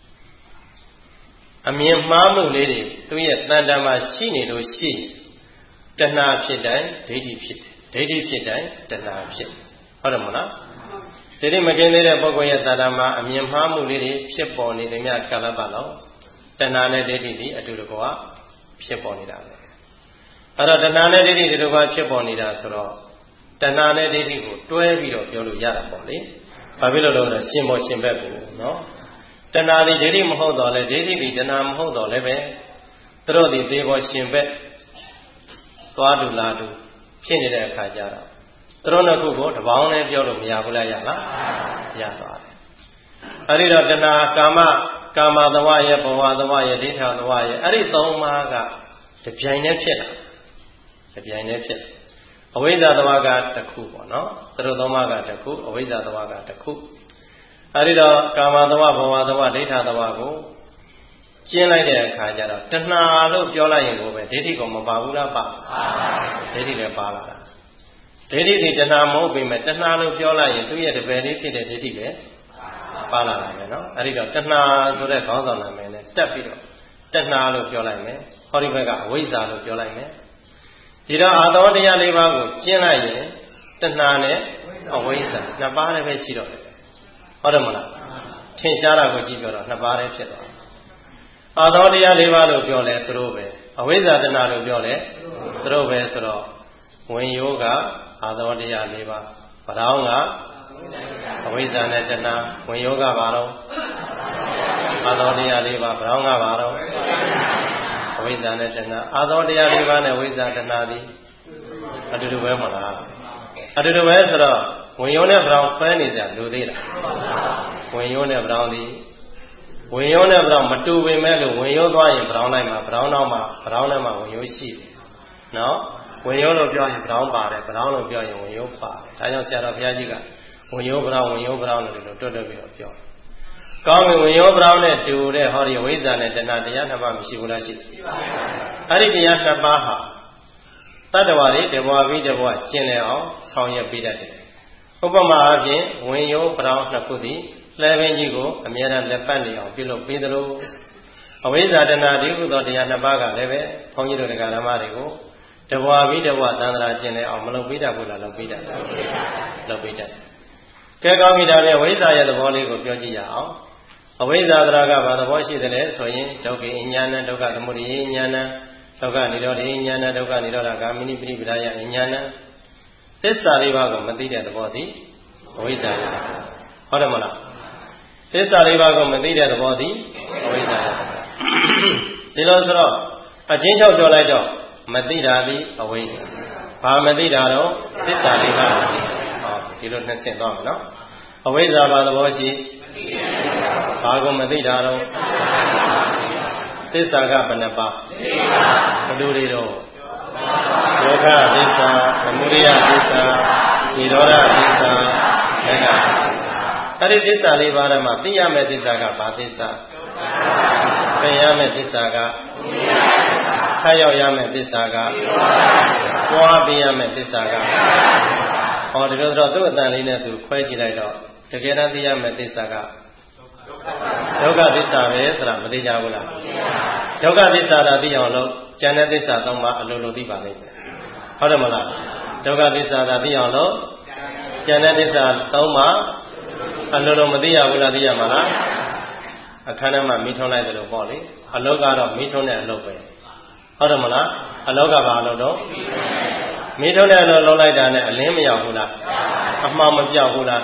အမြင်မှားမှုလေးတွေသူရဲ့တဏ္ဍာမှာရှိနေလို့ရှိတဏှာဖြစ်တိုင်းဒိဋ္ဌိဖြစ်တယ်ဒိဋ္ဌိဖြစ်တိုင်းတဏှာဖြစ်ဟုတ်တယ်မဟုတ်လားဒိဋ္ဌိမကင်းသေးတဲ့ပုဂ္ဂိုလ်ရဲ့တဏ္ဍာမှာအမြင်မှားမှုလေးတွေဖြစ်ပေါ်နေတယ်များကာလပတ်လောက်တဏှာနဲ့ဒိဋ္ဌိဒီအတူတကွာဖြစ်ပေါ်နေတာပဲအဲ့တော့တဏှာနဲ့ဒိဋ္ဌိဒီတကွာဖြစ်ပေါ်နေတာဆိုတော့တဏှာနဲ့ဒိဋ္ဌိကိုတွဲပြီးတော့ပြောလို့ရတာပေါ့လေဘာဖြစ်လို့လဲဆိုတော့ရှင်ပေါ်ရှင်ဘက်ကိုနော်တဏှာဒီဒိဋ္ဌိမဟုတ်တော့လဲဒိဋ္ဌိဒီတဏှာမဟုတ်တော့လဲပဲသူတို့ဒီသေပေါ်ရှင်ဘက်သွားတူလာတူဖြစ်နေတဲ့အခါကျတော့သူတို့နှစ်ခုကိုတပေါင်းနဲ့ပြောလို့မရဘူးလားရလားရသွားတယ်အဲ့ဒီတော့တဏှာကာမသဝရဲ့ဘဝသဝရဲ့ဒိဋ္ဌာသဝရဲ့အဲ့ဒီ၃ပါးကတပြိုင်တည်းဖြစ်တာတပြိုင်တည်းဖြစ်တယ်အဝိဇ္ဇာသဝကတစ်ခုပေါ့နော်သူတို့၃ပါးကတစ်ခုအဝိဇ္ဇာသဝကတစ်ခုအဲဒီတော့ကာမသဝဘဝသဝဒိဋ္ဌသဝကိုကျင်းလိုက်တဲ့အခါကျတော့တဏှာလို့ပြောလိုက်ရင်ကိုပဲဒိဋ္ဌိကမပါဘူးလားပါဒိဋ္ဌိလည်းပါလာတာဒိဋ္ဌိဒီတဏှာမဟုတ်ပေမဲ့တဏှာလို့ပြောလိုက်ရင်သူ့ရဲ့တပည့်လေးဖြစ်တဲ့ဒိဋ္ဌိလည်းပါလာတာပဲနော်အဲဒီတော့တဏှာဆိုတဲ့ခေါင်းဆောင်နာမည်နဲ့တက်ပြီးတော့တဏှာလို့ပြောလိုက်မယ်ဟောဒီဘက်ကအဝိဇ္ဇာလို့ပြောလိုက်မယ်ဒီတော့အာသောတရား၄ပါးကိုကျင့်လိုက်ရင်တဏှာနဲ့အဝိဇ္ဇာနှစ်ပါးလည်းပဲရှိတော့တယ်ဟုတ်တယ်မလားထင်ရှားတာကိုကြည့်ပြောတော့နှစ်ပါးလည်းဖြစ်သွားအာသောတရား၄ပါးလို့ပြောလဲသူတို့ပဲအဝိဇ္ဇာတဏှာလို့ပြောလဲသူတို့ပဲဆိုတော့ဝင်ယောကအာသောတရား၄ပါးဗရောင်းကအဝိဇ္ဇာနဲ့တဏှာဝင်ယောကဘာတော့အာသောတရား၄ပါးဗရောင်းကဘာတော့အဝိဇ္ဇာနဲ့တဏှာအာသောတရား၄ပါးနဲ့ဝိဇ္ဇာတဏှာသည်အတူတူပဲမလားအတူတူပဲဆိုတော့ဝင်ရုံနဲ့ဗရောင်းဖဲနေကြလူသေးလားဝင်ရုံနဲ့ဗရောင်းသည်ဝင်ရုံနဲ့ဗရောင်းမတူပေမဲ့လို့ဝင်ရုံသွားရင်ဗရောင်းလိုက်မှာဗရောင်းတော့မှဗရောင်းနဲ့မှဝင်ရုံရှိတယ်နော်ဝင်ရုံလို့ပြောရင်ဗရောင်းပါတယ်ဗရောင်းလို့ပြောရင်ဝင်ရုံပါတယ်ဒါကြောင့်ဆရာတော်ဘုရားကြီးကဝင်ရုံဗရောင်းဝင်ရုံဗရောင်းလို့တွတ်တွတ်ပြီးတော့ပြောကောင်းပြီဝင်ရောဗရောင်းနဲ့တူတဲ့ဟောဒီဝိဇ္ဇာနဲ့တဏှာတရားနှစ်ပါးမရှိဘူးလားရှိတယ်အဲ့ဒီတရားနှစ်ပါးဟာတတ္တဝါတွေတဘဝပြီးတဘဝကျင့်လည်အောင်ဆောင်ရွက်ပေးတတ်တယ်ဥပမာအားဖြင့်ဝင်ရောဗရောင်းနှစ်ခုသည်လှဲပင်ကြီးကိုအမြဲတမ်းလက်ပတ်နေအောင်ပြုလုပ်ပေးသလိုအဝိဇ္ဇာတဏှာဒီဟုသောတရားနှစ်ပါးကလည်းပဲဘုန်းကြီးတို့တရားဓမ္မတွေကိုတဘဝပြီးတဘဝသံဃာကျင့်လည်အောင်မလုပ်ပေးတတ်ဘူးလားလုပ်ပေးတတ်တယ်လုပ်ပေးတတ်ကဲကောင်းပြီဒါပြန်ဝိဇ္ဇာရဲ့သဘောလေးကိုပြောကြည့်ရအောင်အဝိဇ္ဇာတရားကဘာသဘောရှိတယ်လဲဆိုရင်ဒုက္ခဉာဏ်ဒုက္ခသမုဒယဉာဏ်ဒုက္ခនិရောဓဉာဏ်ဒုက္ခនិရောဓဂာမိနိပရိပဒါယဉာဏ်သစ္စာလေးပါးကိုမသိတဲ့သဘောသည်အဝိဇ္ဇာရဲ့ဟုတ်တယ်မလားသစ္စာလေးပါးကိုမသိတဲ့သဘောသည်အဝိဇ္ဇာရဲ့ဒီလိုဆိုတော့အချင်းချုပ်ပြောလိုက်တော့မသိတာသည်အဝိဇ္ဇာဘာမသိတာတော့သစ္စာလေးပါးဟောဒီလိုနှစ်ဆင့်သွားမယ်နော်အဝိဇ္ဇာဘာသဘောရှိဘာကိုမသိတာတော့သစ္စာကဘယ်နှပါးဘယ်လိုတွေတော့ဒုက္ခသစ္စာသမုဒယသစ္စာនិရောဓသစ္စာမဂ္ဂအဲ့ဒီသစ္စာလေးပါးထဲမှာသိရမယ့်သစ္စာကဘာသစ္စာသိရမယ့်သစ္စာကဆက်ရောက်ရမယ့်သစ္စာကပွားပြရမယ့်သစ္စာကဟောဒီလိုတော့သူ့အတန်လေးနဲ့သူခွဲကြည့်လိုက်တော့တကယ်တမ်းသိရမယ့်သစ္စာကဒုက္ခသစ္စာပဲဆိုတာမသိကြဘူးလားဒုက္ခသစ္စာသာသိအောင်လို့ဉာဏ်နဲ့သစ္စာသုံးပါအလိုလိုသိပါလိမ့်မယ်ဟုတ်တယ်မလားဒုက္ခသစ္စာသာသိအောင်လို့ဉာဏ်နဲ့သစ္စာသုံးပါအလိုလိုမသိရဘူးလားသိရမှာလားအခန်းထဲမှာမိထုံးလိုက်တယ်လို့ပေါ့လေအလောကတော့မိထုံးတဲ့အလုပ်ပဲဟုတ်တယ်မလားအလောကဘာအလုပ်တော့မိထုံးတဲ့အလုပ်လုပ်လိုက်တာနဲ့အလင်းမရောက်ဘူးလားအမှောင်မပြောက်ဘူးလား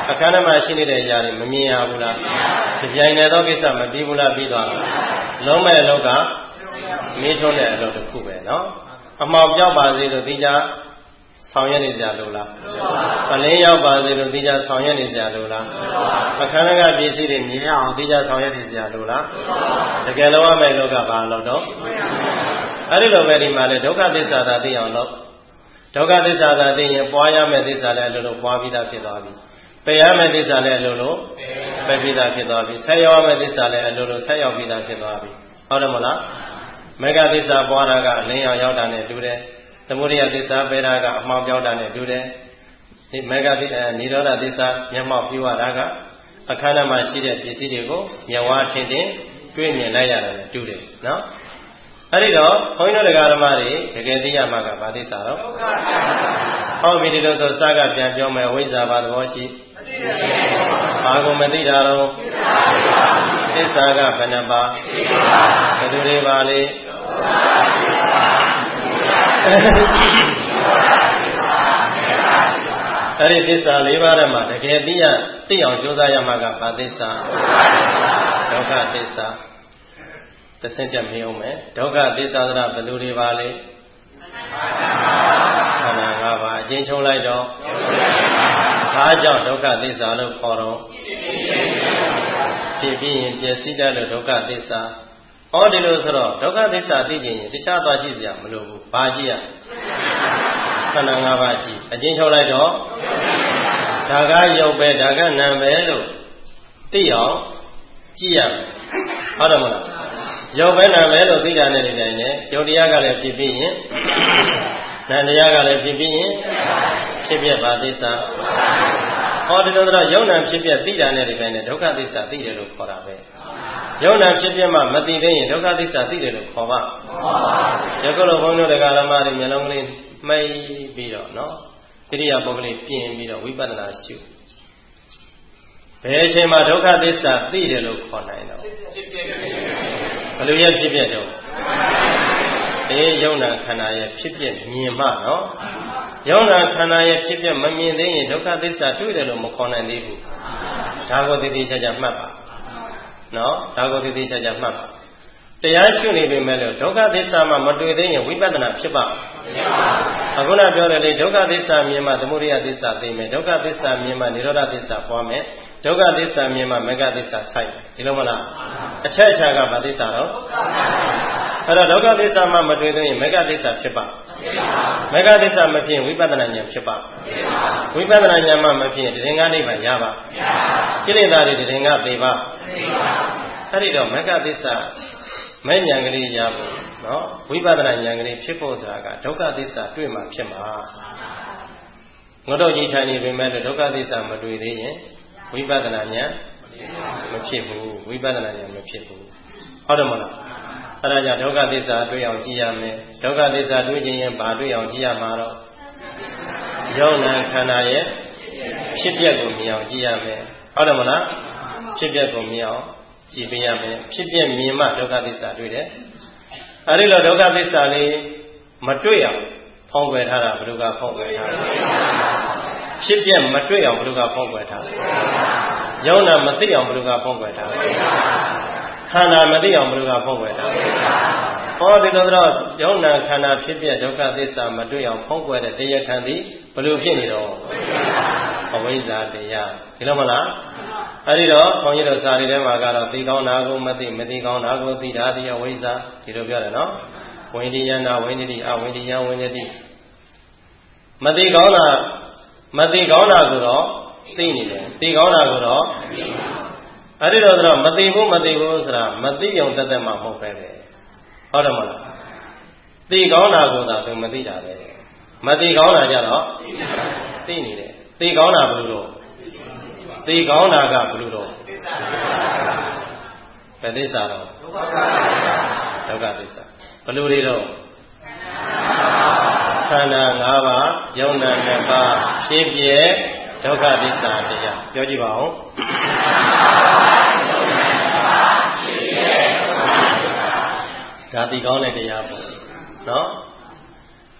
အခန်းထဲမှာရှိနေတဲ့အရာတွေမမြင်ရဘူးလားဒီပြိုင်နေသောကိစ္စမပြီးဘူးလားပြီးသွားလားလုံးမဲ့အလုပ်ကမင်းထုံးတဲ့အလုပ်တစ်ခုပဲနော်အမှောင်ပြောက်ပါစေလို့သိကြဆောင်ရွက်နေကြလို့လားပလင်းရောက်ပါစေလို့သိကြဆောင်ရွက်နေကြလို့လားအခန်းထဲကပစ္စည်းတွေမြင်အောင်သိကြဆောင်ရွက်နေကြလို့လားတကယ်လို့ရမယ့်လောကဘာလို့တော့အဲ့ဒီလိုပဲဒီမှာလေဒုက္ခသစ္စာသာသိအောင်လို့ဒုက္ခသစ္စာသာသိရင်ပွားရမယ့်သစ္စာလည်းအလိုလိုပွားပြီးသားဖြစ်သွားပြီပယ်ရမယ့်သစ္စာလည်းအလိုလိုပယ်ပြီးသားဖြစ်သွားပြီဆက်ရောက်မယ့်သစ္စာလည်းအလိုလိုဆက်ရောက်ပြီးသားဖြစ်သွားပြီဟုတ်တယ်မလားမေဃသစ္စာပွားတာကအလင်းရောင်ရောက်တာနဲ့တူတယ်သမုဒိယသစ္စာပယ်တာကအမှောင်ပြောက်တာနဲ့တူတယ်ဒီမေဃသစ္စာနိရောဓသစ္စာမျက်မှောက်ပြုရတာကအခန်းထဲမှာရှိတဲ့ပစ္စည်းတွေကိုမျက်ဝါးထင်ထင်တွေ့မြင်လိုက်ရတာနဲ့တူတယ်နော်အဲ့ဒီတော့ဘုန်းကြီးတို့တရားဓမ္မတွေတကယ်သိရမှာကဘာသစ္စာတော့ဟောပြီဒီလိုဆိုစကပြန်ပြောမယ်ဝိဇ္ဇာဘာသဘောရှိဘာကိုမသိတာတော့သစ္စာကဘယ်နှပါဘယ်သူတွေပါလဲအဲ့ဒီသစ္စာ၄ပါးထဲမှာတကယ်သိအောင်ကြိုးစားရမှာကဘာသစ္စာဒုက္ခသစ္စာတစ်ဆင့်တက်မြင်အောင်မယ်ဒုက္ခသစ္စာဆိုတာဘယ်လိုတွေပါလဲခန္ဓာ၅ပါးအချင်းချုပ်လိုက်တော့ဘာကြောင့်ဒုက္ခသစ္စာလို့ခေါ်တော့ဖြစ်ပြီးရင်ပျက်စီးတတ်လို့ဒုက္ခသစ္စာဟောဒီလိုဆိုတော့ဒုက္ခသစ္စာသိခြင်းရင်တခြားသွားကြည့်စရာမလိုဘူးဘာကြည့်ရခန္ဓာ၅ပါးကြည့်အချင်းချုပ်လိုက်တော့ဒါကရုပ်ပဲဒါကနာမ်ပဲလို့သိအောင်ကြည့်ရမယ်ဟုတ်တယ်မလားရုပ်ပဲနာမ်ပဲလို့သိတာနဲ့ဒီတိုင်းနဲ့ရုပ်တရားကလည်းဖြစ်ပြီးရင်နာမ်တရားကလည်းဖြစ်ပြီးရင်ဖြစ်ပြပါသစ္စာဟောဒီလိုတော့ယုံနာဖြစ်ပြသိတာနဲ့ဒီတိုင်းနဲ့ဒုက္ခသစ္စာသိတယ်လို့ခေါ်တာပဲယုံနာဖြစ်ပြမှမသိသေးရင်ဒုက္ခသစ္စာသိတယ်လို့ခေါ်ပါယခုလိုဘုန်းကြီးတို့တရားဓမ္မတွေမျက်လုံးကလေးမှိတ်ပြီးတော့နော်ဣရိယာပုဂ္ဂလိပြင်ပြီးတော့ဝိပဿနာရှုဘယ်အချိန်မှာဒုက္ခသစ္စာသိတယ်လို့ခေါ်နိုင်တော့ဘယ်လိုရဖြစ်ပြတော့ယုံနာခန္ဓာရဲ့ဖြစ်ပြမြင်မှနော်ယုံနာခန္ဓာရဲ့ဖြစ်ပြမမြင်သေးရင်ဒုက္ခသစ္စာတွေ့တယ်လို့မခေါ်နိုင်သေးဘူးဒါကိုတည်တည်ချာချာမှတ်ပါနော်ဒါကိုတည်တည်ချာချာမှတ်ပါတရားရှုနေပေမဲ့လို့ဒုက္ခသစ္စာမှမတွေ့သေးရင်ဝိပဿနာဖြစ်ပါအခုနပြောတယ်လေဒုက္ခသစ္စာမြင်မှသမုဒိယသစ္စာသိမယ်ဒုက္ခသစ္စာမြင်မှနိရောဓသစ္စာပွားမယ်ဒုက္ခသစ္စာမြင်မှမေဃသစ္စာဆိုင်တယ်ဒီလိုမလားအချက်အချာကဘာသစ္စာတော့အဲ့တော့ဒုက္ခသစ္စာမှမတွေ့သေးရင်မေဃသစ္စာဖြစ်ပါမေဃသစ္စာမဖြစ်ဝိပဿနာဉာဏ်ဖြစ်ပါဝိပဿနာဉာဏ်မှမဖြစ်တရင်္ဂနိဗ္ဗာန်ရပါကိလေသာတွေတရင်္ဂသေပါအဲ့ဒီတော့မေဃသစ္စာမဲ့ဉာဏ်ကလေးရဖို့နော်ဝိပဿနာဉာဏ်ကလေးဖြစ်ဖို့ဆိုတာကဒုက္ခသစ္စာတွေ့မှဖြစ်မှာငါတို့ကြီးထိုင်နေပေမဲ့ဒုက္ခသစ္စာမတွေ့သေးရင်ဝိပဿနာဉာဏ်မဖြစ်ဘူးဝိပဿနာဉာဏ်မဖြစ်ဘူးဟုတ်တယ်မလားအဲ့ဒါကြောင့်ဒုက္ခသစ္စာတွေ့အောင်ကြည့်ရမယ်ဒုက္ခသစ္စာတွေ့ခြင်းရင်ဘာတွေ့အောင်ကြည့်ရမှာတော့ယုံနာခန္ဓာရဲ့ဖြစ်ပျက်ကိုမြင်အောင်ကြည့်ရမယ်ဟုတ်တယ်မလားဖြစ်ပျက်ကိုမြင်အောင်ကြည့်ပေးရမယ်ဖြစ်ပျက်မြင်မှဒုက္ခသစ္စာတွေ့တယ်အဲဒီလိုဒုက္ခသစ္စာလေးမတွေ့အောင်ဖောင်းကွယ်ထားတာဘယ်လိုကဖောင်းကွယ်ထားလဲဖြစ်ပျက်မတွေ့အောင်ဘယ်လိုကဖောင်းကွယ်ထားလဲယုံနာမသိအောင်ဘယ်လိုကဖောင်းကွယ်ထားလဲခန္ဓာမသိအောင်ဘယ်လိုကဖောင်းကွယ်ထားလဲဟောဒီလိုတော့ယုံနာခန္ဓာဖြစ်ပျက်ဒုက္ခသစ္စာမတွေ့အောင်ဖောင်းကွယ်တဲ့တရားခံသည်ဘယ်လိုဖြစ်နေတော့အဝိဇ္ဇာတရားဒီလိုမလားအဲ့ဒီတော့ဘုန်းကြီးတို့စာရီထဲမှာကတော့သိကောင်းတာကိုမသိမသိကောင်းတာကိုသိတာဒီအဝိဇ္ဇာဒီလိုပြောတယ်နော်ဝိန္ဒိယနာဝိန္ဒတိအဝိန္ဒိယဝိန္ဒတိမသိကောင်းတာကိုတော့သိနေတယ်သိကောင်းတာကိုတော့အဲ့ဒီတော့မသိဘူးဆိုတာမသိုံတသက်မှမဟုတ်ပဲပဲဟုတ်တယ်မလားသိကောင်းတာကိုသာသူမသိတာပဲမသိကောင်းတာကြတော့သိနေတယ်သိကောင်းတာဘယ်လိုတော့သိကောင်းတာကဘယ်လိုတော့ဘယ်သစ္စာတော့ဒုက္ခသစ္စာဘယ်လိုတွေတော့ခန္ဓာ၅ပါးယုံနာ၅ပါးဖြစ်ပြဒုက္ခသစ္စာတရားပြောကြည့်ပါဦးဒါသိကောင်းတဲ့တရားပေါ့နော်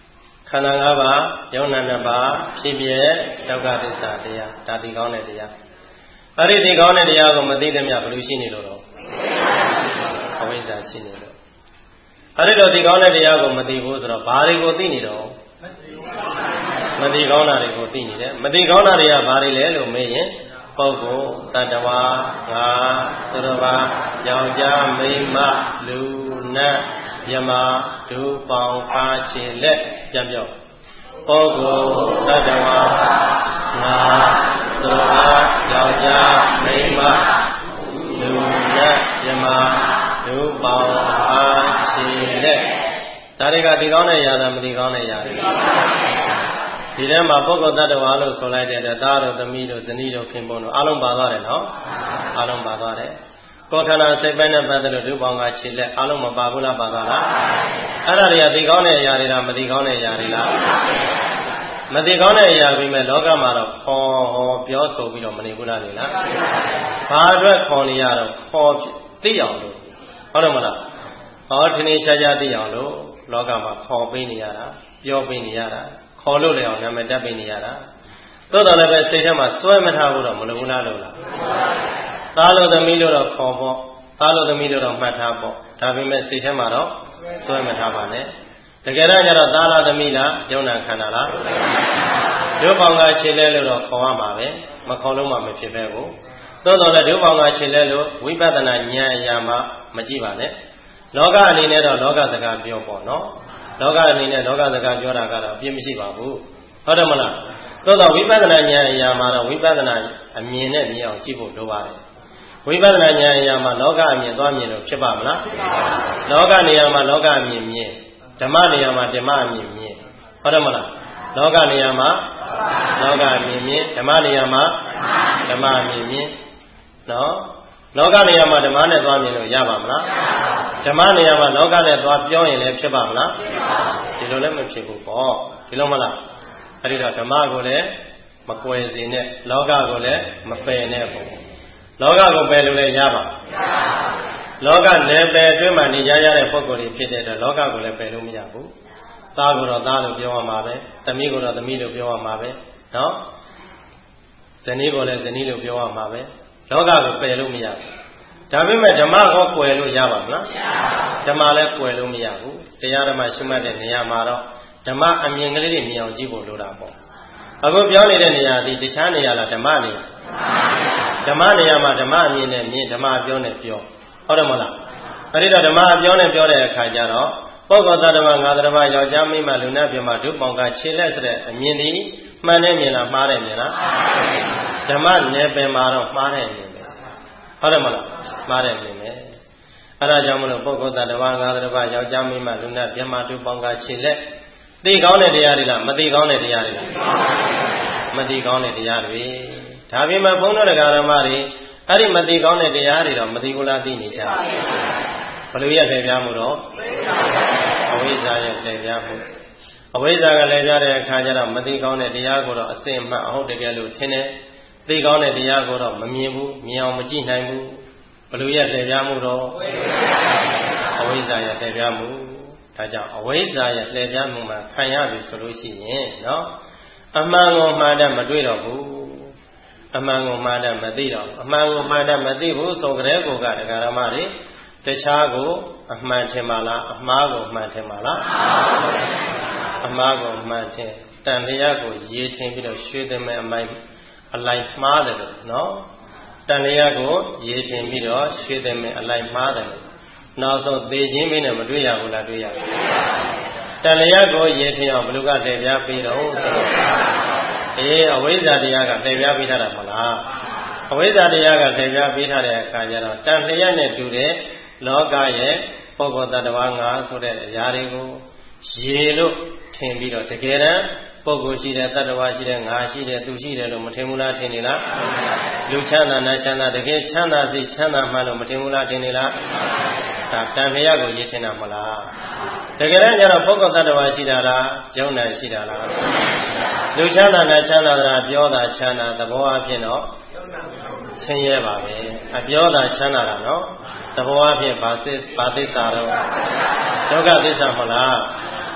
ခန္ဓာ၅ပါးယုံနာ2ပါးဖြစ်ပြဒုက္ခသစ္စာတရားဒါသိကောင်းတဲ့တရားအဲ့ဒီသိကောင်းတဲ့တရားကိုမသိတဲ့မြတ်ဘယ်လိုရှိနေလို့တော့အဝိဇ္ဇာရှိနေလို့အဲ့ဒီတော့သိကောင်းတဲ့တရားကိုမသိဘူးဆိုတော့ဘာတွေကိုသိနေတော့မသိကောင်းတာတွေကိုသိနေတယ်မသိကောင်းတာတွေကဘာတွေလဲလို့မေးရင်ပုဂ္ဂိုလ်တ attva ငါသူတော်ဘာယောက်ျားမိန်းမလူနတ်မြမဒုပေါင်းခါခြေလက်ပြန်ပြောပုဂ္ဂိုလ်တ attva ငါသူတော်ဘာယောက်ျားမိန်းမလူနတ်မြမဒုပေါင်းခါခြေလက်ဒါတွေကဒီကောင်းတဲ့ຢာသာမဒီကောင်းတဲ့ຢာတွေဒီထဲမှာပုဂ္ဂိုလ်တ attva လို့ဆိုလိုက်တဲ့သားတို့သမီးတို့ဇနီးတို့ခင်ပွန်းတို့အလုံးပါသွားတယ်နော်အလုံးပါသွားတယ်ကိုယ်ခန္ဓာစိတ်ပိုင်းနဲ့ပတ်သက်လို့ဒုပေါင်းကခြေလက်အလုံးမပါဘူးလားပါသွားလားအဲ့ဒါတွေကဒီကောင်းတဲ့အရာတွေလားမဒီကောင်းတဲ့အရာတွေလားမဒီကောင်းတဲ့အရာပြီးမဲ့လောကမှာတော့ခေါ်ပြောဆိုပြီးတော့မနေဘူးလားလေလားဘာအတွက်ခေါ်နေရတော့ခေါ်သိအောင်လို့ဟုတ်တယ်မလားဟောထင်ရှားရှားသိအောင်လို့လောကမှာခေါ်ပေးနေရတာပြောပေးနေရတာခေါ်လို့လည်းအောင်နာမည်တက်ပေးနေရတာသို့တော်လည်းပဲစိတ်ထဲမှာစွဲမထားဘူးတော့မလိုဘူးလားလို့လားသားလို့သမီးလို့တော့ခေါ်ဖို့သားလို့သမီးလို့တော့မှတ်ထားဖို့ဒါပေမဲ့စိတ်ထဲမှာတော့စွဲမထားပါနဲ့တကယ်တော့ကျတော့သားလားသမီးလားယုံနာခန္ဓာလားဒုပေါင်းကခြေလဲလို့တော့ခေါ်ရမှာပဲမခေါ်လို့မှမဖြစ်ပဲကိုသို့တော်လည်းဒုပေါင်းကခြေလဲလို့ဝိပဿနာဉာဏ်အရာမှမကြည့်ပါနဲ့လောကအနေနဲ့တော့လောကစကားပြောပေါ့နော်လောကအနေနဲ့လောကစကားပြောတာကတော့အပြစ်မရှိပါဘူးဟုတ်တယ်မလားသို့တော့ဝိပဿနာဉာဏ်အရာမှာတော့ဝိပဿနာအမြင်နဲ့မြင်အောင်ကြည့်ဖို့လိုပါတယ်ဝိပဿနာဉာဏ်အရာမှာလောကအမြင်သွားမြင်လို့ဖြစ်ပါမလားလောကနေရာမှာလောကအမြင်မြင်ဓမ္မနေရာမှာဓမ္မအမြင်မြင်ဟုတ်တယ်မလားလောကနေရာမှာလောကအမြင်မြင်ဓမ္မနေရာမှာဓမ္မအမြင်မြင်နော်လောကနေရာမှာဓမ္မနဲ့သွားမြင်လို့ရပါမလားဓမ္မနေရာမှာလောကနဲ့သွားပြောရင်လည်းဖြစ်ပါမလားဒီလိုလည်းမဖြစ်ဘူးပေါ့ဒီလိုမလားအဲ့ဒီတော့ဓမ္မကိုလည်းမကွယ်စေနဲ့လောကကိုလည်းမပယ်နဲ့ပေါ့လောကကိုပယ်လို့လည်းရပါလောကနယ်ပယ်အတွင်းမှာနေကြရတဲ့ပုဂ္ဂိုလ်တွေဖြစ်တဲ့အတွက်လောကကိုလည်းပယ်လို့မရဘူးသားကိုတော့သားလို့ပြောရမှာပဲသမီးကိုတော့သမီးလို့ပြောရမှာပဲနော်ဇနီးကိုလည်းဇနီးလို့ပြောရမှာပဲလောကကိုပယ်လို့မရဘူးဒါပေမဲ့ဓမ္မကိုကွယ်လို့ရပါမလားဓမ္မလည်းကွယ်လို့မရဘူးတရားဓမ္မရှိမှတ်တဲ့နေရာမှာတော့ဓမ္မအမြင်ကလေးတွေမြင်အောင်ကြည့်ဖို့လိုတာပေါ့အခုပြောနေတဲ့နေရာဒီတခြားနေရာလားဓမ္မနေရာဓမ္မနေရာမှာဓမ္မအမြင်နဲ့မြင်ဓမ္မပြောနဲ့ပြောဟုတ်တယ်မလားအဲ့ဒီတော့ဓမ္မပြောနဲ့ပြောတဲ့အခါကျတော့ပုဂ္ဂိုလ်သတ္တဝါငါသတ္တဝါယောက်ျားမိန်းမလူနာပြမဒုပေါင်းကခြေလက်ဆိုတဲ့အမြင်ဒီမှန်တဲ့မြင်လားမှားတဲ့မြင်လားဓမ္မနယ်ပယ်မှာတော့မှားတဲ့မြင်ပဲဟုတ်တယ်မလားမှားတဲ့မြင်ပဲအဲ့ဒါကြောင့်မလို့ပုဂ္ဂိုလ်သတ္တဝါငါသတ္တဝါယောက်ျားမိန်းမလူနာပြမဒုပေါင်းကခြေလက်သိကောင်းတဲ့တရားတွေလားမသိကောင်းတဲ့တရားတွေလားမသိကောင်းတဲ့တရားတွေဒါပေမဲ့ဘုန်းတော်တရားဓမ္မတွေအဲ့ဒီမသိကောင်းတဲ့တရားတွေတော့မသိဘူးလားသိနေကြဘယ်လိုရလှည့်ပြမှုတော့အဝိဇ္ဇာရဲ့လှည့်ပြမှုအဝိဇ္ဇာကလှည့်ပြတဲ့အခါကျတော့မသိကောင်းတဲ့တရားကိုတော့အစစ်အမှန်အဟုတ်တကယ်လို့ထင်တယ်သိကောင်းတဲ့တရားကိုတော့မမြင်ဘူးမြင်အောင်မကြည့်နိုင်ဘူးဘယ်လိုရလှည့်ပြမှုတော့အဝိဇ္ဇာရဲ့လှည့်ပြမှုဒါကြောင့်အဝိဇ္ဇာရဲ့လှည့်ပြမှုမှာခံရပြီဆိုလို့ရှိရင်နော်အမှန်ကိုမှားတတ်မတွေ့တော့ဘူးအမှန်ကိုမှားတတ်မသိတော့အမှန်ကိုမှားတတ်မသိဘူးဆိုကြတဲ့ကိုကတရားဓမ္မတွေတခြားကိုအမှန်ထင်ပါလားအမှားကိုမှန်ထင်ပါလားအမှားကိုမှန်ထင်တန်လျာကိုရေထင်ပြီးတော့ရွှေသမက်အမိုက်အလိုက်မှားတယ်နော်တန်လျာကိုရေထင်ပြီးတော့ရွှေသမက်အလိုက်မှားတယ်နောက်ဆုံးသေခြင်းမင်းနဲ့မတွေ့ရဘူးလားတွေ့ရဘူးတန်လျာကိုရေထင်အောင်ဘယ်လိုကတည်ပြားပြီးတော့အဝိဇ္ဇာတရားကတည်ပြားပြီးထားတာမလားအဝိဇ္ဇာတရားကတည်ပြားပြီးထားတဲ့အခါကျတော့တန်လျာနဲ့တူတဲ့လောကရဲ့ပုဂ္ဂိုလ်တ attva ငါဆိုတဲ့အရာတွေကိုရေလို့ထင်ပြီးတော့တကယ်တမ်းပုဂ္ဂိုလ်ရှိတဲ့တ attva ရှိတဲ့ငါရှိတဲ့သူရှိတယ်လို့မထင်ဘူးလားထင်နေလားလူချမ်းသာနာချမ်းသာတကယ်ချမ်းသာစိတ်ချမ်းသာမှလို့မထင်ဘူးလားထင်နေလားဒါတန်လျာကိုရေထင်တာမလားတကယ်တမ်းကျတော့ပုဂ္ဂိုလ်တ attva ရှိတာလားယုံနာရှိတာလားလူချမ်းသာနာချမ်းသာတာပြောတာချမ်းသာသဘောအဖြစ်တော့ဆင်းရဲပါပဲအပြောတာချမ်းသာတာနော်သဘောအဖြစ်ဘာသစ္စာတော့ဒုက္ခသစ္စာမလား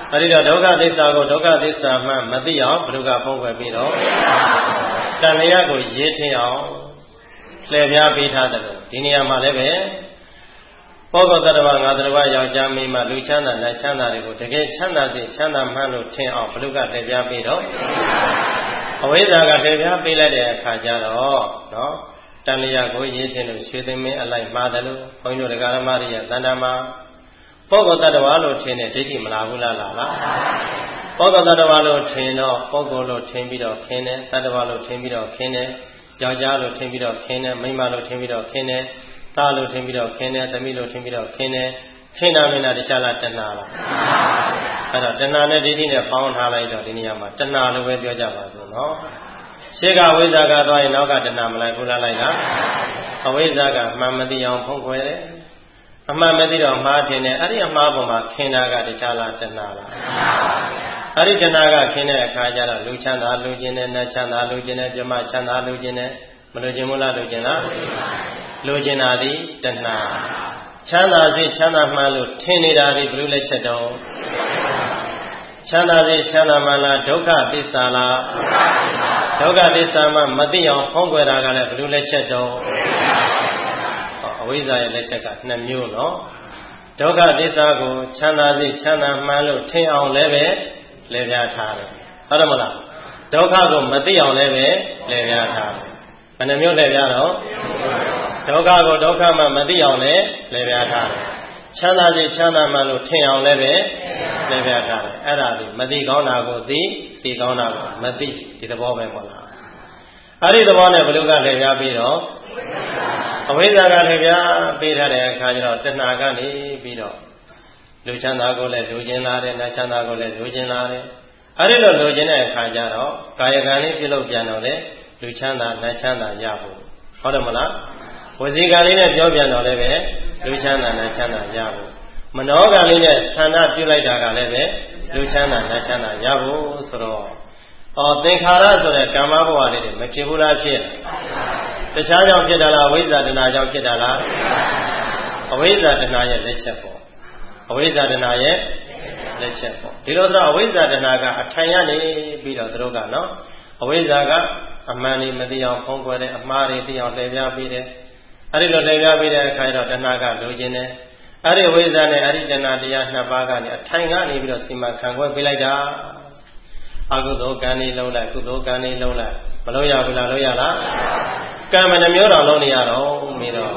အဲ့ဒီတော့ဒုက္ခသစ္စာကိုဒုက္ခသစ္စာမှမသိအောင်ဘုရားဖုံးကွယ်ပြီးတော့တဏှာကိုရေးထင်းအောင်လှည့်ပြားပေးထားတယ်လို့ဒီနေရာမှာလည်းပဲပုဂ္ဂိုလ်တ attva ငါတ attva ယောက်ျားမိန်းမလူချမ်းသာနတ်ချမ်းသာတွေကိုတကယ်ချမ်းသာစေချမ်းသာမှန်းလို့ထင်အောင်ဘုရားလှည့်ပြားပေးတော့အဝိဇ္ဇာကလှည့်ပြားပေးလိုက်တဲ့အခါကျတော့နော်တဏှာကိုရေးထင်းလို့ရွှေသိမင်းအလိုက်မှားတယ်လို့ဘုန်းကြီးတို့ဒကာရမတွေရဲ့တဏ္ဍာမှာပုဂ္ဂိုလ်တ attva လို့ထင်တဲ့ဒိဋ္ဌိမလာဘူးလားပုဂ္ဂိုလ်တ attva လို့ထင်တော့ပုဂ္ဂိုလ်လို့ထင်ပြီးတော့ခင်းတယ်တ attva လို့ထင်ပြီးတော့ခင်းတယ်ယောက်ျားလို့ထင်ပြီးတော့ခင်းတယ်မိန်းမလို့ထင်ပြီးတော့ခင်းတယ်သားလို့ထင်ပြီးတော့ခင်းတယ်သမီးလို့ထင်ပြီးတော့ခင်းတယ်ခင်းတာမင်းတာတခြားလားတဏှာလားအဲ့တော့တဏှာနဲ့ဒိဋ္ဌိနဲ့ပေါင်းထားလိုက်တော့ဒီနေရာမှာတဏှာလို့ပဲပြောကြပါစို့နော်ရှေ့ကဝိဇ္ဇာကသွားရင်နောက်ကတဏှာမလိုက်ဘူးလားလိုက်လားအဝိဇ္ဇာကမှန်မသိအောင်ဖုံးကွယ်တယ်အမှန်မသိတော့မှားထင်တယ်အဲ့ဒီအမှားပေါ်မှာခင်းတာကတခြားလားတဏှာလားအဲ့ဒီတဏှာကခင်းတဲ့အခါကျတော့လူချမ်းသာလူခြင်းနဲ့နတ်ချမ်းသာလူခြင်းနဲ့ပြမချမ်းသာလူခြင်းနဲ့မလူခြင်းမလားလူခြင်းလားလူခြင်းတာဒီတဏှာချမ်းသာစေချမ်းသာမှန်းလို့ထင်နေတာဒီဘယ်လိုလဲချက်တော့ချမ်းသာစေချမ်းသာမှလားဒုက္ခသစ္စာလားဒုက္ခသစ္စာမှမသိအောင်ဖုံးကွယ်တာကလည်းဘယ်လိုလဲချက်တော့အဝိဇ္ဇာရဲ့လက်ချက်က2မျိုးနော်ဒုက္ခသစ္စာကိုချမ်းသာစေချမ်းသာမှန်းလို့ထင်အောင်လည်းပဲလဲပြထားတယ်ဟုတ်တယ်မလားဒုက္ခကိုမသိအောင်လည်းပဲလဲပြထားတယ်ဘယ်နှမျိုးလဲပြတော့ဒုက္ခကိုဒုက္ခမှမသိအောင်လည်းလဲပြထားတယ်ချမ်းသာစေချမ်းသာမှလို့ထင်အောင်လည်းပဲလဲပြထားတယ်အဲ့ဒါဒီမသိကောင်းတာကိုသိကောင်းတာကိုမသိဒီသဘောပဲမဟုတ်လားအဲ့ဒီသဘောနဲ့ဘယ်လိုကလဲပြပြီးတော့အဝိဇ္ဇာကလည်းပြပေးထားတဲ့အခါကျတော့တဏှာကနေပြီးတော့လူချမ်းသာကိုလည်းလူချင်းလာတယ်နတ်ချမ်းသာကိုလည်းလူချင်းလာတယ်အဲ့ဒီလိုလူချင်းတဲ့အခါကျတော့ကာယကံလေးပြုလုပ်ပြန်တော့လေလူချမ်းသာနတ်ချမ်းသာရဖို့ဟုတ်တယ်မလားဝစီကံလေးနဲ့ပြောပြန်တော့လည်းပဲလူချမ်းသာနတ်ချမ်းသာရဖို့မနောကံလေးနဲ့ဆန္ဒပြုလိုက်တာကလည်းပဲလူချမ်းသာနတ်ချမ်းသာရဖို့ဆိုတော့သင်္ခါရဆိုတဲ့ကမ္မဘဝလေးတွေမဖြစ်ဘူးလားဖြစ်တခြားကြောင့်ဖြစ်တာလားအဝိဇ္ဇာတဏှာကြောင့်ဖြစ်တာလားအဝိဇ္ဇာတဏှာရဲ့လက်ချက်ပေါ့အဝိဇ္ဇာတဏှာရဲ့လက်ချက်ပေါ့ဒီလိုဆိုတော့အဝိဇ္ဇာတဏှာကအထိုင်ရနေပြီးတော့သူတို့ကနော်အဝိဇ္ဇာကအမှန်လေးမသိအောင်ဖုံးကွယ်တယ်အမှားတွေသိအောင်လှည့်ပြပေးတယ်အဲ့ဒီလိုလှည့်ပြပေးတဲ့အခါကျတော့တဏှာကလိုချင်တယ်အဲ့ဒီဝိဇ္ဇာနဲ့အဲ့ဒီတဏှာတရား2ပါးကနေအထိုင်ကနေပြီးတော့စီမံခန့်ခွဲပေးလိုက်တာအကုသိုလ်ကံလေးလုံးလိုက်ကုသိုလ်ကံလေးလုံးလိုက်မလုံးရဘူးလားလုံးရလားကံမနှမျိုးတော်လုံးနေရတော့ပြီးတော့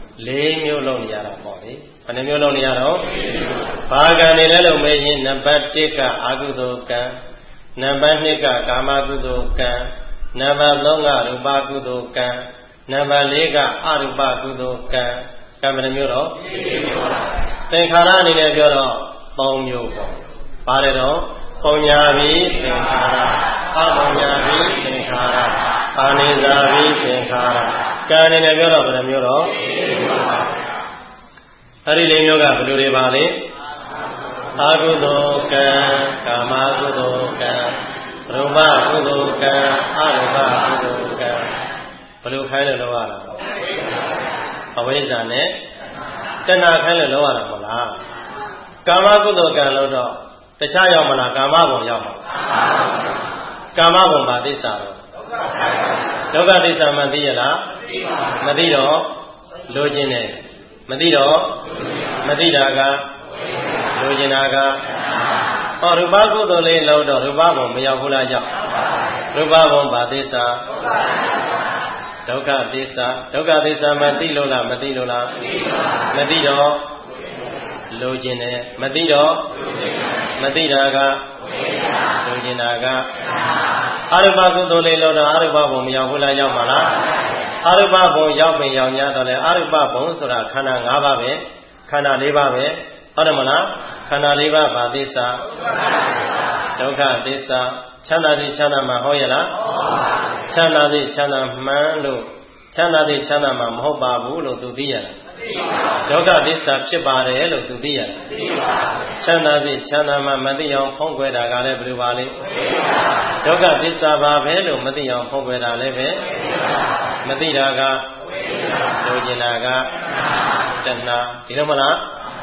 4မျိုးလုံးနေရတာပေါ့လေဘယ်နှမျိုးလုံးနေရတော့ဘာကံနေလဲလို့မေးရင်နံပါတ်1ကအကုသိုလ်ကံနံပါတ်2ကကာမကုသိုလ်ကံနံပါတ်3ကရူပကုသိုလ်ကံနံပါတ်4ကအရူပကုသိုလ်ကံကံဘယ်နှမျိုးတော့သင်္ခါရအနေနဲ့ပြောတော့3မျိုးပေါ့ပါတယ်တော့ပုံညာပြီးသင်္ခါရအပုံညာပြီးသင်္ခါရအာနိဇာပြီးသင်္ခါရကံအနေနဲ့ပြောတော့ဘယ်နှမျိုးတော့အဲ့ဒီ4မျိုးကဘယ်လိုတွေပါလဲအကုသိုလ်ကံကာမကုသိုလ်ကံရူပကုသိုလ်ကံအရူပကုသိုလ်ကံဘယ်လိုခိုင်းလို့လုပ်ရတာအဝိဇ္ဇာနဲ့တဏှာခိုင်းလို့လုပ်ရတာမဟုတ်လားကာမကုသိုလ်ကံလို့တော့တခြားရောက်မလားကာမဘုံရောက်မှာကာမဘုံမှာသစ္စာတော့ဒုက္ခသစ္စာမှသိရလားမသိတော့လိုချင်တယ်မသိတော့မသိတာကလိုချင်တာကရူပကုသိုလ်လေးလို့တော့ရူပဘုံမရောက်ဘူးလားကြောင့်ရူပဘုံဘာသစ္စာဒုက္ခသစ္စာဒုက္ခသစ္စာမှသိလို့လားမသိလို့လားမသိတော့လိုချင်တယ်မသိတော့မသိတာကလိုချင်တာကအရူပကုသိုလ်လေးလို့တော့အရူပဘုံမရောက်ဘူးလားရောက်မှာလားအရူပဘုံရောက်ပင်ရောက်냐တော့လေအရူပဘုံဆိုတာခန္ဓာ5ပါးပဲခန္ဓာ4ပါးပဲဟုတ်တယ်မလားခန္ဓာ4ပါးဘာသစ္စာဒုက္ခသစ္စာချမ်းသာသည်ချမ်းသာမှာဟုတ်ရဲ့လားချမ်းသာသည်ချမ်းသာမှန်လို့ချမ်းသာသည်ချမ်းသာမှာမဟုတ်ပါဘူးလို့သူသိရလားဒုက္ခသစ္စာဖြစ်ပါတယ်လို့သူသိရလားချမ်းသာသည်ချမ်းသာမှာမသိအောင်ဖုံးကွယ်တာကလည်းဘယ်လိုပါလဲဒုက္ခသစ္စာပါပဲလို့မသိအောင်ဖုံးကွယ်တာလည်းပဲမသိတာကလိုချင်တာကတဏှာဒီလိုမလား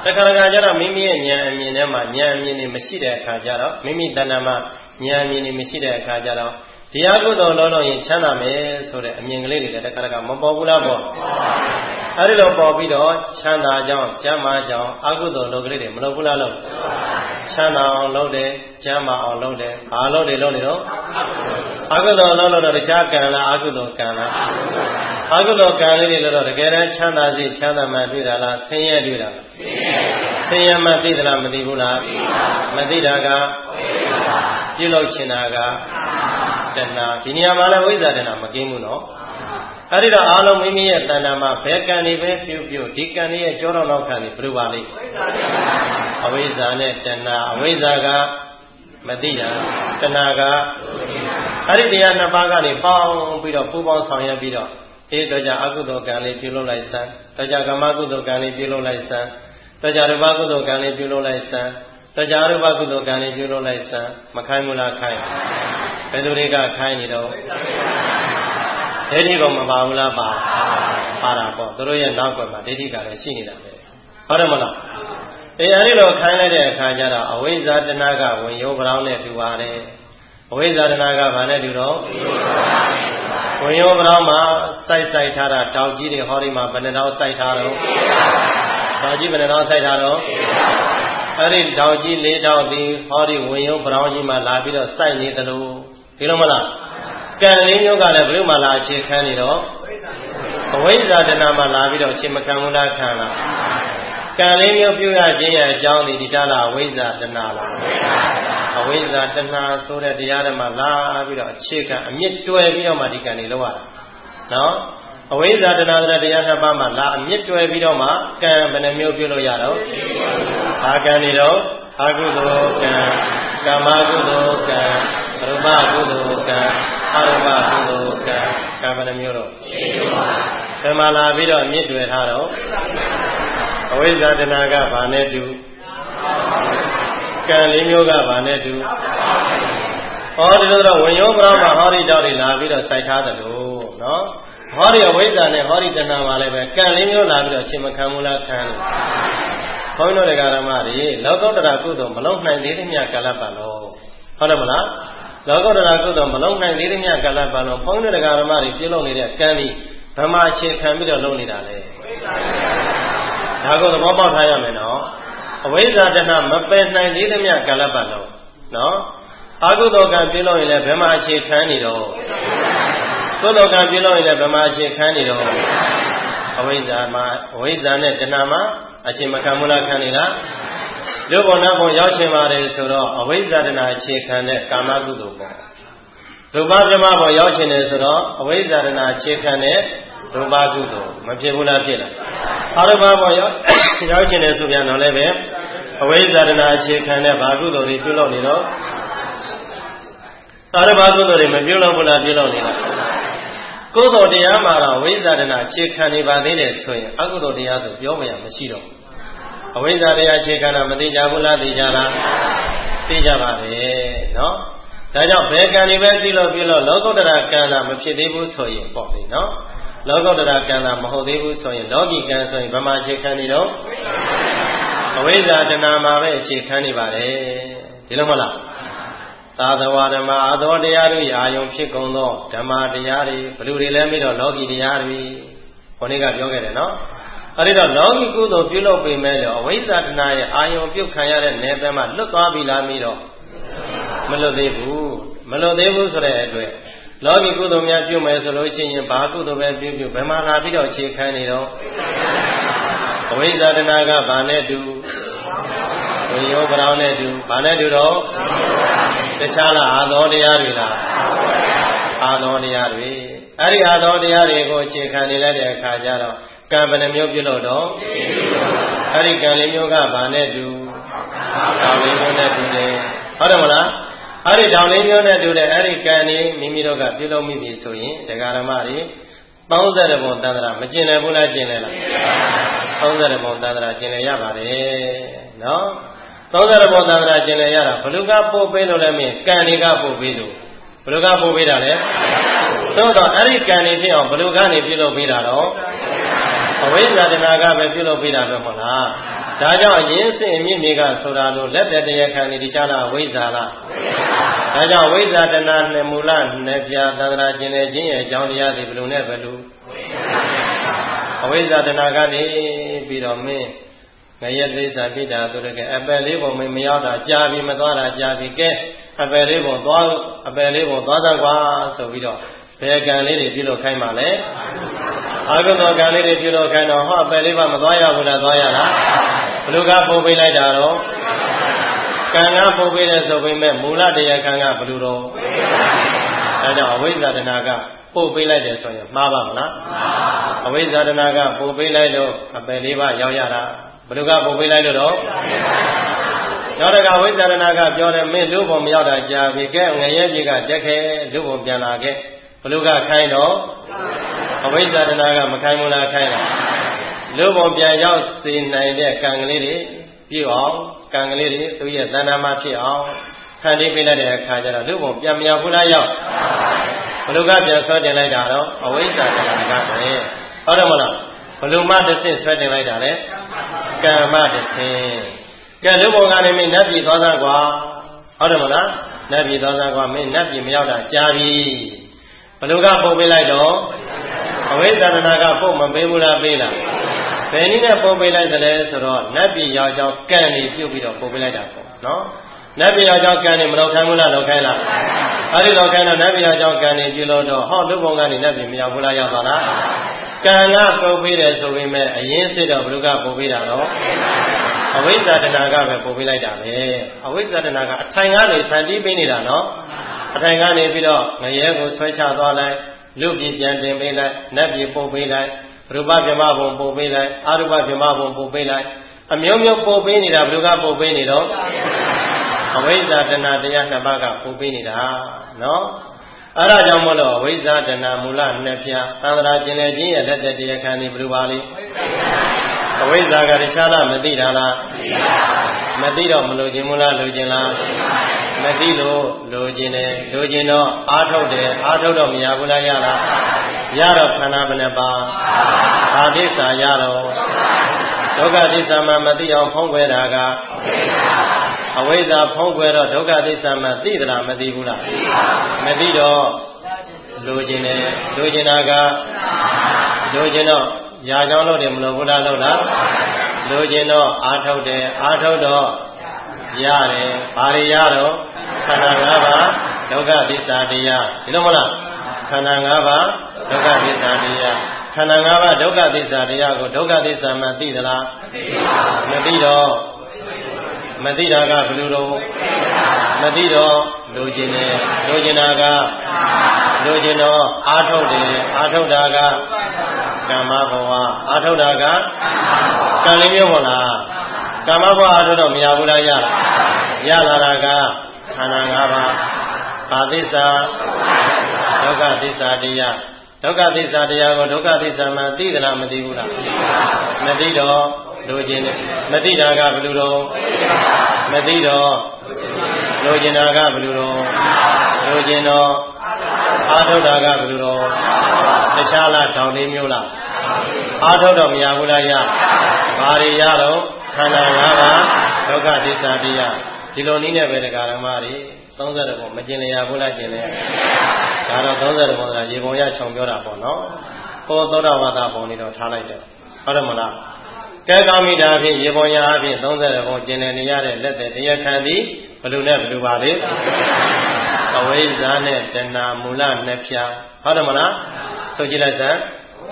တခါတခါကျတော့မိမိရဲ့ဉာဏ်အမြင်ထဲမှာဉာဏ်အမြင်တွေမရှိတဲ့အခါကျတော့မိမိတဏ္ဍာမှာဉာဏ်အမြင်တွေမရှိတဲ့အခါကျတော့တရားကုသိုလ်လုံးလုံးရင်ချမ်းသာမယ်ဆိုတဲ့အမြင်ကလေးတွေလည်းတခါတခါမပေါ်ဘူးလားပေါ့အဲ့ဒီလိုပေါ်ပြီးတော့ချမ်းသာကြောင်းကျမ်းမာကြောင်းအကုသိုလ်လုပ်ကလေးတွေမလုပ်ဘူးလားလို့ချမ်းသာအောင်လုပ်တယ်ကျမ်းမာအောင်လုပ်တယ်ဘာလုပ်တယ်လုပ်နေတော့အကုသိုလ်လုပ်တော့တခြားကံလားအကုသိုလ်ကံလားအကုသိုလ်ကံလေးတွေလို့တော့တကယ်တမ်းချမ်းသာစေချမ်းသာမှတွေ့တာလားဆင်းရဲတွေ့တာလားဆင်းရဲမှသိသလားမသိဘူးလားမသိတာကပြုလုပ်ချင်တာကတဏှာဒီနေရာမှာလည်းဝိဇ္ဇာတဏှာမကင်းဘူးနော်အဲ့ဒီတော့အားလုံးမိမိရဲ့တဏ္ဍာမှာဘယ်ကံတွေပဲပြုဒီကံတွေရဲ့ကြောတော့နောက်ခံတွေဘယ်လိုပါလိမ့်အဝိဇ္ဇာနဲ့တဏှာအဝိဇ္ဇာကမသိတာတဏှာကအဲ့ဒီတရားနှစ်ပါးကနေပေါင်းပြီးတော့ပူပေါင်းဆောင်ရွက်ပြီးတော့တော့ကြအကုသိုလ်ကံလေးပြုလုပ်လိုက်စမ်းတော့ကြကမ္မကုသိုလ်ကံလေးပြုလုပ်လိုက်စမ်းတော့ကြရူပကုသိုလ်ကံလေးပြုလုပ်လိုက်စမ်းတော့ကြရူပကုသိုလ်ကံလေးပြုလုပ်လိုက်စမ်းမခိုင်းဘူးလားခိုင်းဘယ်သူတွေကခိုင်းနေတော့ဒိဋ္ဌိကမပါဘူးလားပါတာပေါ့သူတို့ရဲ့နောက်ကွယ်မှာဒိဋ္ဌိကလည်းရှိနေတာပဲဟုတ်တယ်မလားအဲဒီလိုခိုင်းလိုက်တဲ့အခါကျတော့အဝိဇ္ဇာတဏှာကဝင်ရိုးပြောင်းနဲ့တူပါတယ်အဝိဇ္ဇာတဏှာကဘာနဲ့တူတော့ဝင်ရိုးပြောင်းမှာစိုက်ထားတာတောက်ကြီးတွေဟောဒီမှာဘယ်နှတောက်စိုက်ထားတော့တောက်ကြီးဘယ်နှတောက်စိုက်ထားတော့အဲ့ဒီတောက်ကြီး၄တောက်ဒီဟောဒီဝင်ရိုးပြောင်းကြီးမှာလာပြီးတော့စိုက်နေတယ်လို့ဒီလိုမလားကံလေးမျိုးကလည်းဘယ်လိုမှလာအခြေခံနေတော့အဝိဇ္ဇာတဏှာမှာလာပြီးတော့အခြေမခံဘူးလားခံလားကံလေးမျိုးပြုရခြင်းရဲ့အကြောင်းဒီရှားလားအဝိဇ္ဇာတဏှာလားအဝိဇ္ဇာတဏှာဆိုတဲ့တရားဓမ္မလာပြီးတော့အခြေခံအမြင့်တွယ်ပြီးတော့မှဒီကံလေးလောက်ရတာနော်အဝိဇ္ဇာတဏှာဆိုတဲ့တရားနှစ်ပါးမှာလာအမြင့်တွယ်ပြီးတော့မှကံဘယ်နှမျိုးပြုလို့ရတော့ဘာကံတွေတော့အကုသိုလ်ကံကာမကုသိုလ်ကံရူပကုသိုလ်ကံအရူပကုသိုလ်ကံကံဘယ်နှမျိုးတော့ဘယ်မှာလာပြီးတော့အမြင့်တွယ်ထားတော့အဝိဇ္ဇာတဏှာကဘာနဲ့တူကံလေးမျိုးကဘာနဲ့တူဟောဒီလိုတော့ဝင်ရောပရောမှာဟောဒီတောက်တွေလာပြီးတော့စိုက်ထားတယ်လို့နော်ဟောဒီအဝိဇ္ဇာနဲ့ဟောဒီတဏှာမှာလည်းပဲကံလေးမျိုးလာပြီးတော့အချိန်မခံဘူးလားခံတယ်ဘုန်းတော်ဓမ္မတွေလောကုတ္တရာကုသိုလ်မလုံးနိုင်သေးတဲ့မြတ်ကာလပတ်လို့ဟုတ်တယ်မလားလောကုတ္တရာကုသိုလ်မလုံးနိုင်သေးတဲ့မြတ်ကာလပတ်လို့ဘုန်းတော်ဓမ္မတွေပြုလုပ်နေတဲ့ကံဒီဗမာအခြေခံပြီးတော့လုပ်နေတာလေဒါကိုသဘောပေါက်ထားရမယ်နော်အဝိဇ္ဇာတဏှာမပယ်နိုင်သေးတဲ့မြတ်ကာလပတ်လို့နော်အကုသိုလ်ကံပြုလုပ်ရင်လည်းဗမာအခြေခံနေတော့ကုသိုလ်ကံပြုလုပ်ရင်လည်းဗမာအခြေခံနေတော့အဝိဇ္ဇာနဲ့တဏှာမှာအချိန်မခံမလားခံနေလားလူဘုံနာဘုံရောက်ချင်ပါတယ်ဆိုတော့အဝိဇ္ဇာတဏှာအခြေခံတဲ့ကာမကုသိုလ်ပေါ့ရူပဗြဟ္မဘုံရောက်ချင်တယ်ဆိုတော့အဝိဇ္ဇာတဏှာအခြေခံတဲ့ရူပကုသိုလ်မဖြစ်ဘူးလားဖြစ်လားအရူပဘုံရောက်ချင်တယ်ဆိုပြန်တော့လည်းပဲအဝိဇ္ဇာတဏှာအခြေခံတဲ့ဘာကုသိုလ်တွေပြုလုပ်နေတော့အရူပကုသိုလ်တွေမပြုလုပ်ဘူးလားပြုလုပ်နေလားကုသိုလ်တရားမှာတော့ဝိဇ္ဇာတဏှာအခြေခံနေပါသေးတယ်ဆိုရင်အကုသိုလ်တရားဆိုပြောမရမရှိတော့အဝိဇ္ဇာတရားအခြေခံတာမသိကြဘူးလားသိကြလားသိကြပါပဲနော်ဒါကြောင့်ဘယ်ကံတွေပဲပြုလို့လောကုတ္တရာကံတာမဖြစ်သေးဘူးဆိုရင်ပေါ့လေနော်လောကုတ္တရာကံတာမဟုတ်သေးဘူးဆိုရင်လောကီကံဆိုရင်ဗမာအခြေခံနေတော့အဝိဇ္ဇာတဏှာမှာပဲအခြေခံနေပါတယ်ဒီလိုမဟုတ်လားသာသဝဓမ္မအသောတရားတို့အာယုံဖြစ်ကုန်သောဓမ္မတရားတွေဘယ်လိုတွေလဲပြီးတော့လောကီတရားတွေခေါင်းကပြောခဲ့တယ်နော်အဲ့ဒီတော့လောကီကုသိုလ်ပြုလုပ်ပေမဲ့လို့အဝိဇ္ဇာတဏှာရဲ့အာယုံပြုတ်ခံရတဲ့နယ်ပယ်မှာလွတ်သွားပြီလားပြီးတော့မလွတ်သေးဘူးဆိုတဲ့အတွက်လောကီကုသိုလ်များပြုမယ်ဆိုလို့ရှိရင်ဘာကုသိုလ်ပဲပြုဘယ်မှာလာပြီးတော့အခြေခံနေတော့အဝိဇ္ဇာတဏှာကဘာနဲ့တူဝိယောပရောင်းနဲ့တူဘာနဲ့တူတော့တခြားလားအာသောတရားတွေလားအာသောတရားတွေအဲ့ဒီအာသောတရားတွေကိုအခြေခံနေလိုက်တဲ့အခါကျတော့ကံဘယ်နှမျိုးပြုလို့တော့အဲ့ဒီကံလေးမျိုးကဘာနဲ့တူတောင်လေးမျိုးနဲ့တူတယ်ဟုတ်တယ်မလားအဲ့ဒီတောင်လေးမျိုးနဲ့တူတယ်အဲ့ဒီကံလေးမိမိတို့ကပြုလုပ်မိပြီဆိုရင်တရားဓမ္မတွေ30ဘုံတန္တရာမကျင်လည်ဘူးလားကျင်လည်လား30ဘုံတန္တရာကျင်လည်ရပါတယ်နော်30ဘုံတန္တရာကျင်လည်ရတာဘလူကပို့ပေးလို့လည်းမင်းကံတွေကပို့ပေးလို့ဘလူကပို့ပေးတာလေသို့တော့အဲ့ဒီကံတွေဖြစ်အောင်ဘလူကနေပြုလုပ်ပေးတာတော့အဝိဇ္ဇာတဏှာကပဲပြုလုပ်ပေးတာပဲမဟုတ်လားဒါကြောင့်အရင်စဉ်အမြင့်တွေကဆိုတာလို့လက်သက်တရားခံဒီရှားလားဝိဇ္ဇာလားဒါကြောင့်ဝိဇ္ဇာတဏနှစ်မူလနှစ်ပြသန္တရာကျင်တဲ့ခြင်းရဲ့အကြောင်းတရားတွေဘယ်လိုနဲ့ဘယ်လိုအဝိဇ္ဇာတဏကနေပြီးတော့မင်းငရဲတိစ္ဆာဖြစ်တာဆိုတော့ကအပယ်လေးပုံမရောက်တာကြာပြီမသွားတာကြာပြီကဲအပယ်လေးပုံသွားသကွာဆိုပြီးတော့ဘယ်ကံလေးတွေပြုလုပ်ခိုင်းပါလဲအာဂုသောကံလေးတွေပြုလုပ်ခိုင်းတော့ဟောအပယ်လေးပါမသွားရဘူးလားသွားရလားဘလူကပုံပေးလိုက်တာတော့ကံကပုံပေးတဲ့ဆိုပေမဲ့မူလတရားကံကဘလူတော့ဒါကြောင့်အဝိဇ္ဇာတဏကပို့ပေးလိုက်တယ်ဆိုရင်မှားပါမလားအဝိဇ္ဇာတဏကပို့ပေးလိုက်လို့အပယ်လေးပါရောက်ရတာဘလူကပို့ပေးလိုက်လို့တော့နောက်တကဝိဇ္ဇာတဏကပြောတယ်မင်းလူဘုံမရောက်တာကြာပြီကဲငရဲကြီးကတက်ခဲလူဘုံပြန်လာခဲ့ဘလူကခိုင်းတော့အဝိဇ္ဇာတဏကမခိုင်းဘူးလားခိုင်းလားလူဘုံပြန်ရောက်စေနိုင်တဲ့ကံကလေးတွေပြုအောင်ကံကလေးတွေသူရဲ့သဏ္ဍာန်မှာဖြစ်အောင်ဖန်တီးပေးလိုက်တဲ့အခါကျတော့လူဘုံပြန်မရောက်ဘူးလားရောက်ဘလူကပြန်ဆွဲတင်လိုက်တာတော့အဝိဇ္ဇာတဏကပဲဟုတ်တယ်မလားဘလူမတစ်ဆင့်ဆွဲတင်လိုက်တာလေကံမတစ်ဆင့်ကဲလူဘုံကနေမင်းနတ်ပြည်သွားသားကွာဟုတ်တယ်မလားနတ်ပြည်သွားသားကွာမင်းနတ်ပြည်မရောက်တာကြာပြီဘလူကပုံပေးလိုက်တော့အဝိဇ္ဇာတဏကပုံမပေးဘူးလားပေးလားဘယ်နည်းနဲ့ပုံပေးလိုက်သလဲဆိုတော့နတ်ပြည်ရောက်ကြောင်းကံနေပြုတ်ပြီးတော့ပုံပေးလိုက်တာပေါ့နော်နတ်ပြည်ရောက်ကြောင်းကံနေမလောက်ခိုင်းဘူးလားလောက်ခိုင်းလားအဲ့ဒီလောက်ခိုင်းတော့နတ်ပြည်ရောက်ကြောင်းကံနေပြုလို့တော့ဟောလူဘုံကနေနတ်ပြည်မရောက်ဘူးလားရောက်သွားလားကံကပုံပေးတယ်ဆိုပေမဲ့အရင်စစ်တော့ဘလူကပုံပေးတာတော့အဝိဇ္ဇာတဏကပဲပုံပေးလိုက်တာပဲအဝိဇ္ဇာတဏကအထိုင်ကနေဖန်တီးပေးနေတာနော်အထိုင်ကနေပြီးတော့ငရဲကိုဆွဲချသွားလိုက်လူပြည်ပြန်တင်ပေးလိုက်နတ်ပြည်ပို့ပေးလိုက်ရူပဗြဟ္မဘုံပို့ပေးလိုက်အရူပဗြဟ္မဘုံပို့ပေးလိုက်အမျိုးမျိုးပို့ပေးနေတာဘယ်လိုကပို့ပေးနေတော့အဝိဇ္ဇာတဏတရားနှစ်ပါးကပို့ပေးနေတာနော်အဲ့ဒါကြောင့်မို့လို့အဝိဇ္ဇာတဏမူလနှစ်ဖြာသန္တရာကျင်လေခြင်းရဲ့လက်သက်တရားခံဒီဘယ်လိုပါလိအဝိဇ္ဇာကတခြားလားမသိတာလားမသိတော့မလို့ခြင်းမလားလိုခြင်းလားမသိလို့လိုခြင်းတယ်လိုခြင်းတော့အားထုတ်တယ်အားထုတ်တော့မရဘူးလားရလားရတော့ခန္ဓာဘယ်နှပါဘာသစ္စာရတော့ဒုက္ခသစ္စာမှမသိအောင်ဖုံးကွယ်တာကအဝိဇ္ဇာဖုံးကွယ်တော့ဒုက္ခသစ္စာမှသိသလားမသိဘူးလားမသိတော့လိုခြင်းတယ်လိုခြင်းတာကလိုခြင်းတော့ရာကြောင်းလို့တယ်မလို့ဘုရားလို့လားလိုခြင်းတော့အားထုတ်တယ်အားထုတ်တော့ရတယ်ဘာတွေရတော့ခန္ဓာ၅ပါးဒုက္ခသစ္စာတရားဒီလိုမလားခန္ဓာ၅ပါးဒုက္ခသစ္စာတရားခန္ဓာ၅ပါးဒုက္ခသစ္စာတရားကိုဒုက္ခသစ္စာမှသိသလားမသိတော့မသိတာကဘယ်လိုတော့မသိတော့လိုချင်တယ်လိုချင်တာကလိုချင်တော့အာထုတ်တယ်အာထုတ်တာကကမ္မဘဝအာထုတ်တာကကံလေးမျိုးမလားကမ္မဘဝအာထုတ်တော့မရဘူးလားရလားရလာတာကခန္ဓာ၅ပါးဘာသစ္စာဒုက္ခသစ္စာတရားဒုက္ခသစ္စာတရားကိုဒုက္ခသစ္စာမှသိသလားမသိဘူးလားမသိတော့လိုချင်တယ်မသိတာကဘယ်လိုတော့မသိတော့လိုချင်တာကဘယ်လိုတော့လိုချင်တော့အာထုတ်တာကဘယ်လိုတော့တခြားလားတောင်လေးမျိုးလားအာထုတ်တော့မရဘူးလားရဘာတွေရတော့ခန္ဓာ၅ပါးဒုက္ခသစ္စာတရားဒီလိုနည်းနဲ့ပဲတရားဓမ္မတွေ30ဘုံမကျင်လျာဘူးလားကျင်လျာဒါတော့30ဘုံဆိုတာရေပုံရခြုံပြောတာပေါ့နော်ဟောသောတာဝါဒဘုံနေတော့ထားလိုက်တယ်ဟုတ်တယ်မလားကဲကောင်းပြီဒါဖြင့်ရေပေါ်ရာအဖြစ်30ဘုံကျင်လည်နေရတဲ့လက်သက်တရားခံသည်ဘယ်လိုနဲ့ဘယ်လိုပါလဲအဝိဇ္ဇာနဲ့တဏမူလနှစ်ဖြာဟုတ်တယ်မလားဆိုကြည့်လိုက်စမ်း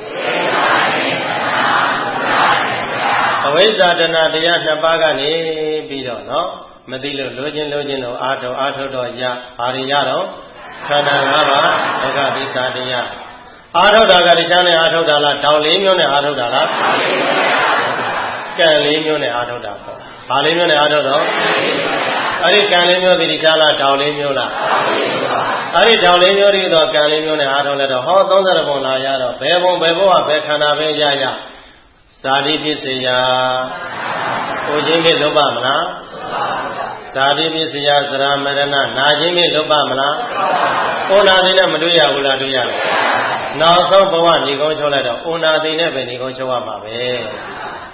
အဝိဇ္ဇာတဏတရားနှစ်ပါးကနေပြီးတော့နော်မသိလို့လိုချင်လို့အာထုတ်တော့ရဘာတွေရတော့ခန္ဓာ၅ပါးဒုက္ခသစ္စာတရားအာထုတ်တာကတရားနဲ့အာထုတ်တာလားတောင်၄မျိုးနဲ့အာထုတ်တာလားကံ၄မျိုးနဲ့အာထုတ်တာပေါ့ဘာ၄မျိုးနဲ့အာထုတ်တော့အဲ့ဒီကံ၄မျိုးဒီတရားလားတောင်၄မျိုးလားအဲ့ဒီတောင်၄မျိုးဒီတော့ကံ၄မျိုးနဲ့အာထုတ်လဲတော့ဟော30ဘုံလာရတော့ဘယ်ဘုံဘယ်ဘုံကဘယ်ခန္ဓာပဲရရဇာတိဖြစ်စေရာကိုချင်းဖြစ်လွတ်ပါမလားဇာတိဖြစ်စေရာသရမရဏနာချင်းဖြစ်လွတ်ပါမလားကိုနာသိနဲ့မတွေ့ရဘူးလားတွေ့ရတယ်နောက်ဆုံးဘဝညီကုန်းချုပ်လိုက်တော့အိုနာသိနဲ့ပဲညီကုန်းချုပ်ရမှာပဲက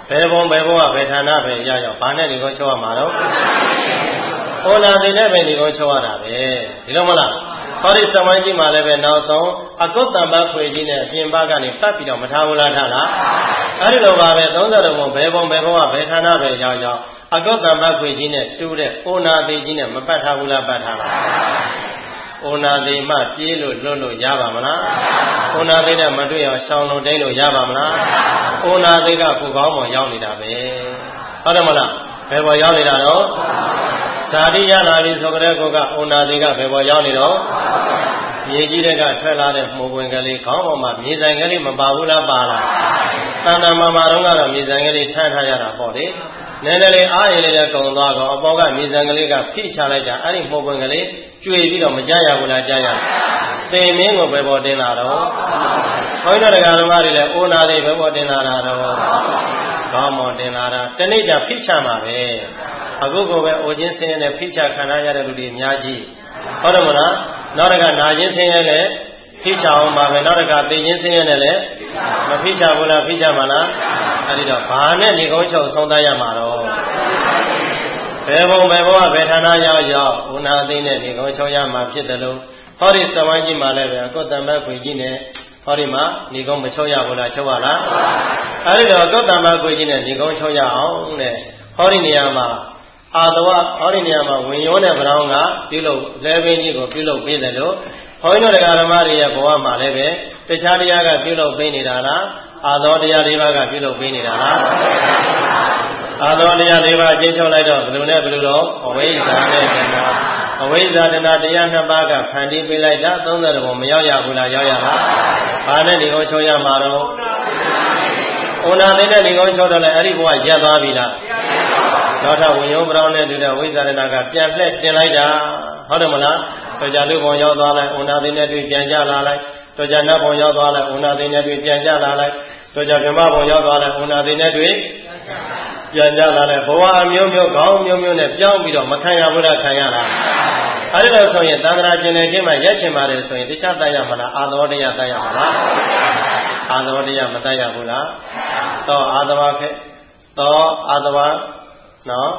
ဘယ်ဘုံဘယ်ဌာနပဲရရောက်ဘာနဲ့ဒီကုန်းချုပ်ရမှာတော့ဩနာသိနဲ့ပဲဒီကုန်းချုပ်ရတာပဲဒီလိုမလားဟောဒီသမိုင်းကြီးမှာလည်းပဲနောက်ဆုံးအကုတ်တံပတ်ခွေကြီးနဲ့အပြင်ဘက်ကနေပတ်ပြီးတော့မထားဘူးလားထားလားအဲ့ဒီလိုပါပဲ30ဘုံဘယ်ဘုံဘယ်ဌာနပဲရောက်အကုတ်တံပတ်ခွေကြီးနဲ့တူတဲ့ဩနာသိကြီးနဲ့မပတ်ထားဘူးလားပတ်ထားလားဩနာသိမှပြေးလို့လွတ်လို့ရပါမလားဩနာသိနဲ့မတွေ့အောင်ရှောင်လို့တိတ်လို့ရပါမလားဩနာသိကကိုကောင်းပေါ်ရောက်နေတာပဲဟုတ်တယ်မလားဘယ်ပေါ်ရောက်နေတာတော့ဇာတိရလာပြီဆိုကြတဲ့ကိုကဩနာသိကဘယ်ပေါ်ရောက်နေတော့မြေကြီးတွေကထွက်လာတဲ့မှုဝင်ကလေးခေါင်းပေါ်မှာမြေဆိုင်ကလေးမပါဘူးလားပါလားတဏ္ဍာမှာတော့ကတော့မြေဆိုင်ကလေးထမ်းထားရတာပေါ့လေနည်းနည်းလေးအားရည်လေးနဲ့ကုံသွားတော့အပေါ်ကမြေဆိုင်ကလေးကဖိချလိုက်တာအဲ့ဒီမှုဝင်ကလေးကျွေပြီးတော့မကြရဘူးလားကြားရသိမင်းကိုဘယ်ပေါ်တင်လာတော့ဘုန်းတော်တရားဓမ္မတွေလည်းဩနာသိဘယ်ပေါ်တင်လာတာတော့ခေါင်းပေါ်တင်လာတာတနေ့ကျဖိချမှာပဲအခုကိုပဲအိုခြင်းဆင်းရဲနဲ့ဖိချခံရတဲ့လူတွေအများကြီးဟုတ်တယ်မလားနောက်တကနာခြင်းဆင်းရဲနဲ့ဖိချအောင်ပါပဲနောက်တကသိခြင်းဆင်းရဲနဲ့လည်းမဖိချဘူးလားဖိချမှာလားအဲ့ဒီတော့ဘာနဲ့ဒီကုန်းချုပ်ဆုံးသားရမှာတော့ဘယ်ဘုံဘယ်ဌာနရောက်ဥနာသိနဲ့ဒီကုန်းချုပ်ရမှာဖြစ်တယ်လို့ဟောဒီသမိုင်းကြီးမှာလည်းပဲအကုတ်တံပတ်ခွေကြီးနဲ့ဟောဒီမှာဒီကုန်းမချုပ်ရဘူးလားချုပ်ရလားအဲ့ဒီတော့အကုတ်တံပတ်ခွေကြီးနဲ့ဒီကုန်းချုပ်ရအောင်တဲ့ဟောဒီနေရာမှာအာတဝဟောဒီနေရာမှာဝင်ရောတဲ့ဗရောင်းကပြုလုပ်လဲပင်ကြီးကိုပြုလုပ်ပေးတယ်လို့ဘုန်းကြီးတို့တရားဓမ္မတွေရဲ့ဘဝမှာလည်းပဲတခြားတရားကပြုလုပ်ပေးနေတာလားအာသောတရား၄ပါးကပြုလုပ်ပေးနေတာလားအာသောတရား၄ပါးအချင်းချုပ်လိုက်တော့ဘယ်လိုနဲ့ဘယ်လိုတော့အဝိဇ္ဇာနဲ့တဏှာအဝိဇ္ဇာတဏှာတရားနှစ်ပါးကဖန်တီးပေးလိုက်တာ30ဘုံမရောက်ရဘူးလားရောက်ရလားဘာနဲ့ဒီကိုချုပ်ရမှာတော့ဩနာသိနဲ့ဒီကိုချုပ်တော့လဲအဲ့ဒီဘဝရက်သွားပြီလားနောက်ထပ်ဝင်ရုံးပြောင်းနဲ့တူတဲ့ဝိဇ္ဇာရဏကပြန်လှည့်တင်လိုက်တာဟုတ်တယ်မလားတော်ကြလူဘုံရောက်သွားလိုက်ဩနာသိနဲ့တွေ့ပြန်ကြလာလိုက်တော်ကြနတ်ဘုံရောက်သွားလိုက်ဩနာသိနဲ့တွေ့ပြန်ကြလာလိုက်တော်ကြဗြဟ္မဘုံရောက်သွားလိုက်ဩနာသိနဲ့တွေ့ပြန်ကြလာလိုက်ဘဝအမျိုးမျိုးခေါင်းမျိုးမျိုးနဲ့ပြောင်းပြီးတော့မခံရဘူးလားခံရလားအဲ့ဒီလိုဆိုရင်သံဃာကျင်နေခြင်းမှာရက်ချင်ပါတယ်ဆိုရင်တခြားတတ်ရမလားအာသောတရားတတ်ရမလားအာသောတရားမတတ်ရဘူးလားတော့အာသဝခေတော့အာသဝနော်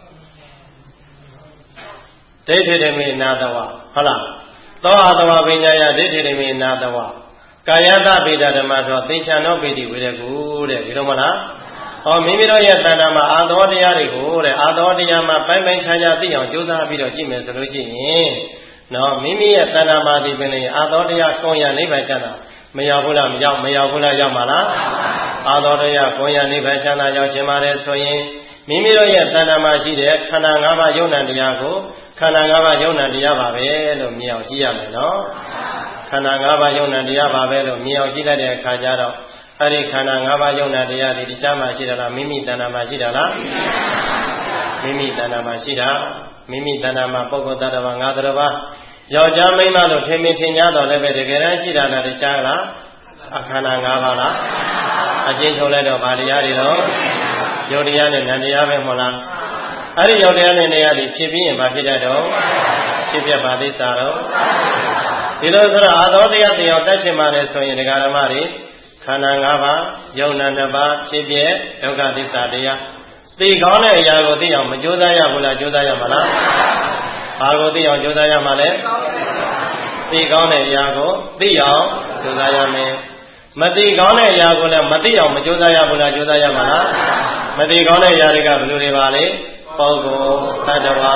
ဒိဋ္ဌိဓမေနာတဝဟုတ်လားသောအာတဝပညာယဒိဋ္ဌိဓမေနာတဝကာယတပိဒဓမ္မတော်သင်္ချာနောပိတိဝိရကုတဲ့ဒီလိုမလားဟောမိမိတို့ရဲ့တဏ္ဍာမှာအာသောတရားတွေကိုတဲ့အာသောတရားမှာပိုင်းပိုင်းခြားခြားသိအောင်ကြိုးစားပြီးတော့ကြည့်မယ်ဆိုလို့ရှိရင်နော်မိမိရဲ့တဏ္ဍာမှာဒီပင်လေအာသောတရားကိုယ်ရနိဗ္ဗာန်ချမ်းသာမရောက်ဘူးလားမရောက်ဘူးလားရောက်မှာလားအာသောတရားကိုယ်ရနိဗ္ဗာန်ချမ်းသာရောက်ခြင်းပါတယ်ဆိုရင်မိမိတို့ရဲ့တဏ္ဍာမှာရှိတဲ့ခန္ဓာ၅ပါးယုံ nant တရားကိုခန္ဓာ၅ပါးယုံ nant တရားပါပဲလို့မြင်အောင်ကြည့်ရမယ်နော်ခန္ဓာ၅ပါးယုံ nant တရားပါပဲလို့မြင်အောင်ကြည့်လိုက်တဲ့အခါကျတော့အဲ့ဒီခန္ဓာ၅ပါးယုံ nant တရားဒီတရားမှာရှိတာလားမိမိတဏ္ဍာမှာရှိတာလားမိမိတဏ္ဍာမှာရှိတာမိမိတဏ္ဍာမှာပုဂ္ဂိုလ်တ attva ငါးပါးယောက်ျားမိန်းမလို့ထင်မြင်ထင်ရှားတော့လည်းပဲတကယ်တမ်းရှိတာလားတရားလားအခန္ဓာ၅ပါးလားအချင်းချုပ်လိုက်တော့ဗာတရားတွေတော့ယုတ်တရားနဲ့နံတရားပဲမဟုတ်လားအဲ့ဒီယုတ်တရားနဲ့နေရာတွေဖြစ်ပြီးရင်ဘာဖြစ်တတ်တော့ဖြစ်ပြပါသိစာတော့ဒီလိုဆိုတော့အာသောတရားတရားတတ်ချင်ပါတယ်ဆိုရင်ဒကာဓမ္မတွေခန္ဓာ၅ပါးယုတ် nant 2ပါးဖြစ်ပြဒုက္ခသစ္စာတရားသိကောင်းတဲ့အရာကိုသိအောင်မကြိုးစားရဘူးလားကြိုးစားရမလားဘာကိုသိအောင်ကြိုးစားရမှာလဲသိကောင်းတဲ့အရာကိုသိအောင်ကြိုးစားရမယ်မသိကောင်းတဲ့အရာကိုလည်းမသိအောင်မကြိုးစားရဘူးလားကြိုးစားရမှာလားမသိကောင်းတဲ့အရာတွေကဘယ်လိုတွေပါလဲပုဂ္ဂိုလ်တ attva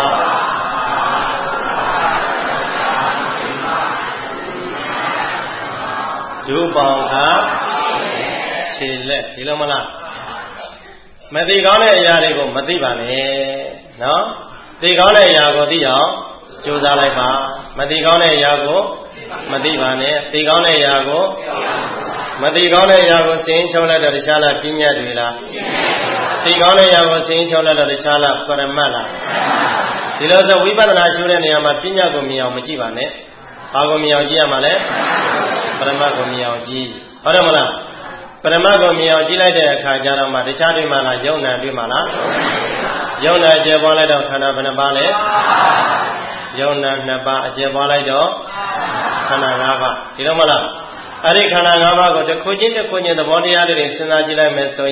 ဒုပေါင်းခါခြေလက်ဒီလိုမလားမသိကောင်းတဲ့အရာတွေကိုမသိပါနဲ့နော်သိကောင်းတဲ့အရာကိုသိအောင်ကြိုးစားလိုက်ပါမသိကောင်းတဲ့အရာကိုမသိပါနဲ့သိကောင်းတဲ့အရာကိုမသိကောင်းတဲ့အရာကိုသိရင်ချုပ်လိုက်တော့တခြားလားပညာတွေလားသိကောင်းတဲ့အရာကိုသိရင်ချုပ်လိုက်တော့တခြားလားပရမတ်လားဒီလိုဆိုဝိပဿနာရှုတဲ့နေရာမှာပညာကိုမြင်အောင်မကြည့်ပါနဲ့ဘာကိုမြင်အောင်ကြည့်ရမှာလဲပရမတ်ကိုမြင်အောင်ကြည့်ဟုတ်တယ်မလားပရမတ်ကိုမြင်အောင်ကြည့်လိုက်တဲ့အခါကျတော့မှတခြားတွေမှလားယုံ nant တွေမှလားယုံ nant ကျေပွားလိုက်တော့ခန္ဓာဘယ်နှပါးလဲယုံ nant 2ပါးအကျေပွားလိုက်တော့ခန္ဓာ၅ပါးဒီလိုမလားအဲ့ဒီခန္ဓာ၅ပါးကိုတစ်ခုချင်းတစ်ခုချင်းသဘောတရားတွေစဉ်းစားကြည့်လိုက်မယ်ဆိုရင်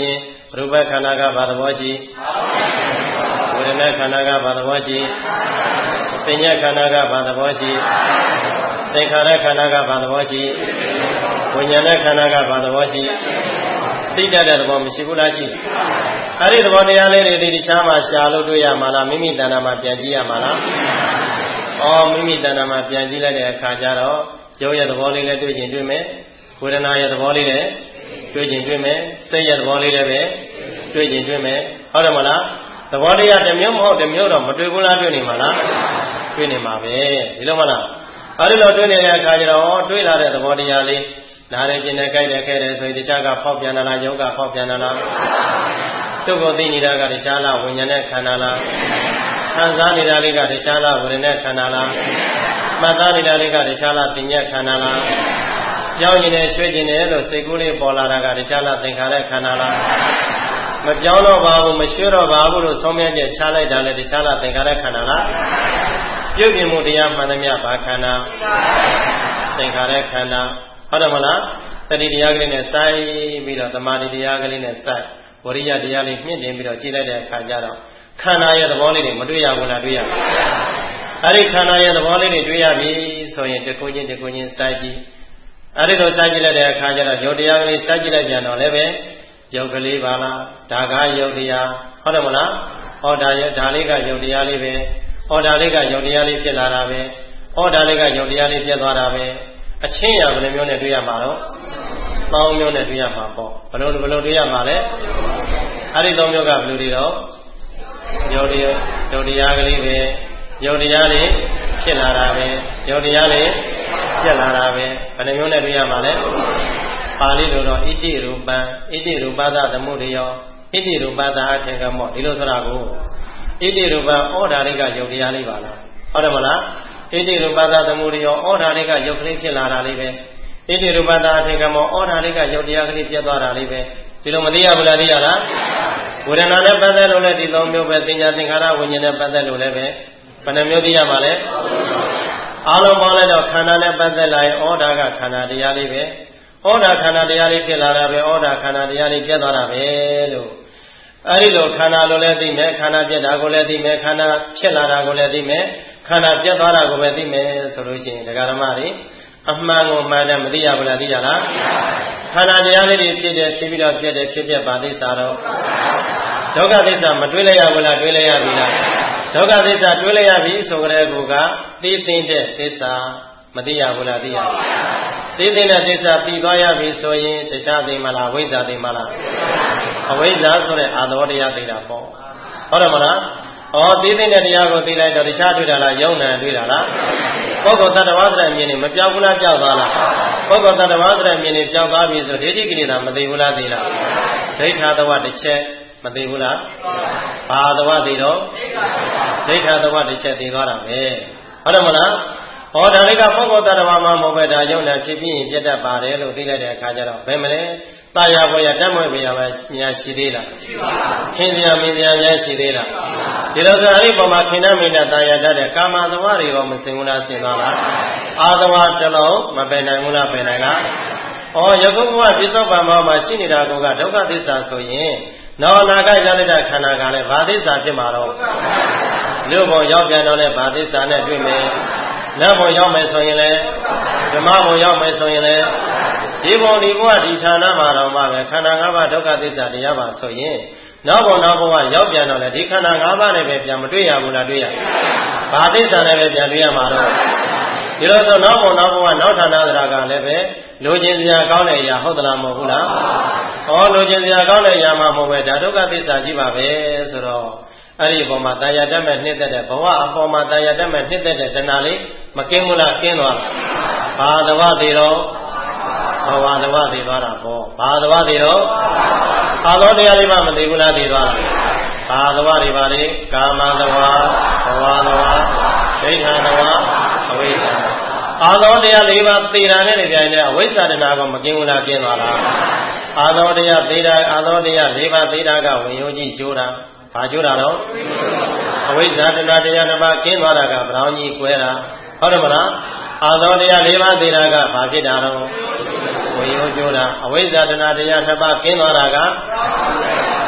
ရူပခန္ဓာကဘာသဘောရှိဝေဒနာခန္ဓာကဘာသဘောရှိသင်္ညခန္ဓာကဘာသဘောရှိသင်္ခါရခန္ဓာကဘာသဘောရှိဝိညာဏခန္ဓာကဘာသဘောရှိသိတတ်တဲ့သဘောမရှိဘူးလားရှိအဲ့ဒီသဘောတရားလေးတွေဒီတခြားမှာရှာလို့တွေ့ရမှာလားမိမိတဏ္ဍာမှာပြန်ကြည့်ရမှာလားမိမိတဏ္ဍာမှာပြန်ကြည့်လိုက်တဲ့အခါကျတော့ရုပ်ရဲ့သဘောလေးလည်းတွေ့ကျင်တွေ့မယ်ဝေဒနာရဲ့သဘောလေးလည်းတွေ့ကျင်တွေ့မယ်စိတ်ရဲ့သဘောလေးလည်းပဲတွေ့ကျင်တွေ့မယ်ဟုတ်တယ်မလားသဘောတရားတစ်မျိုးမဟုတ်တစ်မျိုးတော့မတွေ့ဘူးလားတွေ့နေမှာလားတွေ့နေမှာပဲဒီလိုမလားအဲ့ဒီလိုတွေ့နေတဲ့အခါကျတော့တွေ့လာတဲ့သဘောတရားလေးနားရပြင်းနဲ့ကြိုက်တယ်ခဲတယ်ဆိုရင်တခြားကဖောက်ပြန်လာလားယောဂဖောက်ပြန်လာလားသူ့ကိုသိနေတာကတခြားလားဝိညာဉ်နဲ့ခန္ဓာလားခံစားနေတာလေးကတခြားလားဝေဒနာခန္ဓာလားမှတ်သားနေတာလေးကတခြားလားသင်္ညခန္ဓာလားပြောင်းနေတယ်ရွှေ့နေတယ်လို့စိတ်ကူးလေးပေါ်လာတာကတခြားလားသင်္ခါရခန္ဓာလားမပြောင်းတော့ပါဘူးမရွှေ့တော့ပါဘူးလို့ဆုံးဖြတ်ချက်ချလိုက်တာလည်းတခြားလားသင်္ခါရခန္ဓာလားပြုတ်ပြမှုတရားမှန်သမျှဘာခန္ဓာသင်္ခါရခန္ဓာဟုတ်တယ်မလားတတိတရားကလေးနဲ့စိုက်ပြီးတော့သမာဓိတရားကလေးနဲ့စိုက်ဝရိယတရားလေးမြင့်တင်ပြီးတော့ကြည့်လိုက်တဲ့အခါကျတော့ခန္ဓာရဲ့သဘောလေးတွေမတွေ့ရဘူးလားတွေ့ရဘူးအဲ့ဒီခန္ဓာရဲ့သဘောလေးတွေတွေ့ရပြီဆိုရင်တကူချင်းစိုက်ကြည့်အဲ့ဒီလိုစိုက်ကြည့်လိုက်တဲ့အခါကျတော့ယုတ်တရားကလေးစိုက်ကြည့်လိုက်ပြန်တော့လည်းပဲယုတ်ကလေးပါလားဒါကယုတ်တရားဟုတ်တယ်မလားဒါလေးကယုတ်တရားလေးပဲဒါလေးကယုတ်တရားလေးဖြစ်လာတာပဲဒါလေးကယုတ်တရားလေးပြတ်သွားတာပဲအချင်းရဘယ်နှမျိုးနဲ့တွေ့ရမှာတော့ပေါင်းမျိုးနဲ့တွေ့ရမှာပေါ့ဘယ်လိုတွေ့ရမှာလဲအဲ့ဒီသုံးမျိုးကဘယ်လိုတွေတော့ယုတ်တရားကလေးပဲယုတ်တရားလေးဖြစ်လာတာပဲယုတ်တရားလေးပြတ်လာတာပဲဘယ်နှမျိုးနဲ့တွေ့ရမှာလဲပါဠိလိုတော့ဣတိရူပံဣတိရူပသသမုဒယောဣတိရူပသအထင်ကမောဒီလိုဆိုတာကိုဣတိရူပဩဒါလေးကယုတ်တရားလေးပါလားဟုတ်တယ်မလားဣတိရူပသသမုဒယောဩဒါလေးကယုတ်ကလေးဖြစ်လာတာလေးပဲဣတိရူပသအထင်ကမောဩဒါလေးကယုတ်တရားကလေးပြတ်သွားတာလေးပဲဒီလိုမသိရဘူးလားသိရလားဝေဒနာနဲ့ပတ်သက်လို့လည်းဒီသုံးမျိုးပဲသင်ညာသင်္ခါရဝိညာဉ်နဲ့ပတ်သက်လို့လည်းပဲဘယ်နှမျိုးသိရမှာလဲအားလုံးပေါင်းလိုက်တော့ခန္ဓာနဲ့ပတ်သက်လာရင်ဩဒါကခန္ဓာတရားလေးပဲဩဒါခန္ဓာတရားလေးဖြစ်လာတာပဲဩဒါခန္ဓာတရားလေးပြတ်သွားတာပဲလို့အဲဒီလိုခန္ဓာလိုလည်းသိမယ်ခန္ဓာပြတ်တာကိုလည်းသိမယ်ခန္ဓာဖြစ်လာတာကိုလည်းသိမယ်ခန္ဓာပြတ်သွားတာကိုပဲသိမယ်ဆိုလို့ရှိရင်ဒကာဓမ္မတွေအမှန်ကိုမှန်တယ်မသိရဘူးလားသိကြလားခန္ဓာတရားလေးတွေဖြစ်တယ်ဖြစ်ပြီးတော့ပြတ်တယ်ဖြစ်ပြပါသစ္စာတော့ဒုက္ခသစ္စာမတွေးလိုက်ရဘူးလားတွေးလိုက်ရပြီလားဒုက္ခသစ္စာတွေးလိုက်ရပြီဆိုကြတဲ့ကူကသိသိတဲ့သစ္စာမသိရဘူးလားသိရသိသိတဲ့သစ္စာသိသွားရပြီဆိုရင်တခြားသိမလားဝိဇ္ဇာသိမလားအဝိဇ္ဇာဆိုတဲ့အာသောတရားသိတာပေါ့ဟုတ်တယ်မလားသိသိတဲ့တရားကိုသိလိုက်တော့တခြားတွေ့တာလားယုံနာတွေ့တာလားပုဂ္ဂိုလ်တ attva ဆိုတဲ့အမြင်နဲ့မပြောက်ဘူးလားပြောက်သွားလားပုဂ္ဂိုလ်တ attva ဆိုတဲ့အမြင်နဲ့ပြောက်သွားပြီဆိုဒိဋ္ဌိကိလေသာမသိဘူးလားသိလားဒိဋ္ဌာသဝတစ်ချက်မသိဘူးလားဘာသဝသိတော့ဒိဋ္ဌာသဝတစ်ချက်သိသွားတာပဲဟုတ်တယ်မလားဒါလေးကပုဂ္ဂိုလ်တ attva မှာမဟုတ်ပဲဒါယုံနာဖြစ်ပြီးရင်ပြတ်တတ်ပါတယ်လို့သိလိုက်တဲ့အခါကျတော့ဘယ်မလဲတာယာဘွယ်ရတတ်မွေ့ပြရမယ်များရှိသေးလားရှိပါဘူးခင်ဗျာမင်းဗျာများရှိသေးလားဒီလိုဆိုအဲ့ဒီပုံမှာခင်ဗျာမင်းတာယာတတ်တဲ့ကာမသဝတွေရောမစင်ဘူးလားစင်သွားလားအာသဝတစ်လုံးမပယ်နိုင်ဘူးလားပယ်နိုင်လားယခုဘဝပြစ္ဆုတ်ပံမောမှာရှိနေတာကဒုက္ခသစ္စာဆိုရင်နောက်အနာဂတ်ရောက်တဲ့ခန္ဓာကလည်းဘာသစ္စာဖြစ်မှာတော့လူဘုံရောက်ပြန်တော့လည်းဘာသစ္စာနဲ့တွေ့မယ်နတ်ဘုံရောက်မယ်ဆိုရင်လည်းဓမ္မဘုံရောက်မယ်ဆိုရင်လည်းဒီဘုံဒီဘဝဒီဌာနမှာတော့မှပဲခန္ဓာ၅ပါးဒုက္ခသစ္စာတရားပါဆိုရင်နောက်ဘုံရောက်ပြန်တော့လေဒီခန္ဓာ၅ပါးနဲ့ပဲပြန်မတွေ့ရဘူးလားတွေ့ရဘာသစ္စာနဲ့ပဲပြန်တွေ့ရမှာတော့ဒီလိုဆိုနောက်ဘုံနောက်ဌာနသရကလည်းပဲလိုချင်စရာကောင်းတဲ့အရာဟုတ်သလားမဟုတ်ဘူးလားလိုချင်စရာကောင်းတဲ့အရာမှမဟုတ်ပဲဒါဒုက္ခသစ္စာကြီးပါပဲဆိုတော့အဲ့ဒီပုံမှာတာယာတတ်မဲ့နှိမ့်သက်တဲ့ဘဝအပေါ်မှာတာယာတတ်မဲ့နှိမ့်သက်တဲ့တဏှာလေးမကင်းဘူးလားကင်းသွားလားဘာသဝသေးတော့ဘဝသဝသေးသွားတာပေါ့ဘာသဝသေးတော့အာသောတရားလေးမှမသိဘူးလားသိသွားလားဘာသဝတွေပါလေကာမသဝဘဝသဝဒိဋ္ဌာသဝအဝိဇ္ဇာအာသောတရား၄ပါးသိတာနဲ့ကြိုင်တဲ့အဝိဇ္ဇာတဏှာကမကင်းဘူးလားကင်းသွားလားအာသောတရားသိတာအာသောတရား၄ပါးသိတာကဝင်ယုံကြည်ကျိုးတာဘာကျိုးတာတော့အဝိဇ္ဇာတဏှာတရားနှစ်ပါးကင်းသွားတာကဗြောင်းကြီးကွဲတာဟုတ်တယ်မလားအာသောတရား၄ပါးသိတာကဘာဖြစ်တာတော့ဝင်ယုံကျိုးတာအဝိဇ္ဇာတဏှာတရားနှစ်ပါးကင်းသွားတာက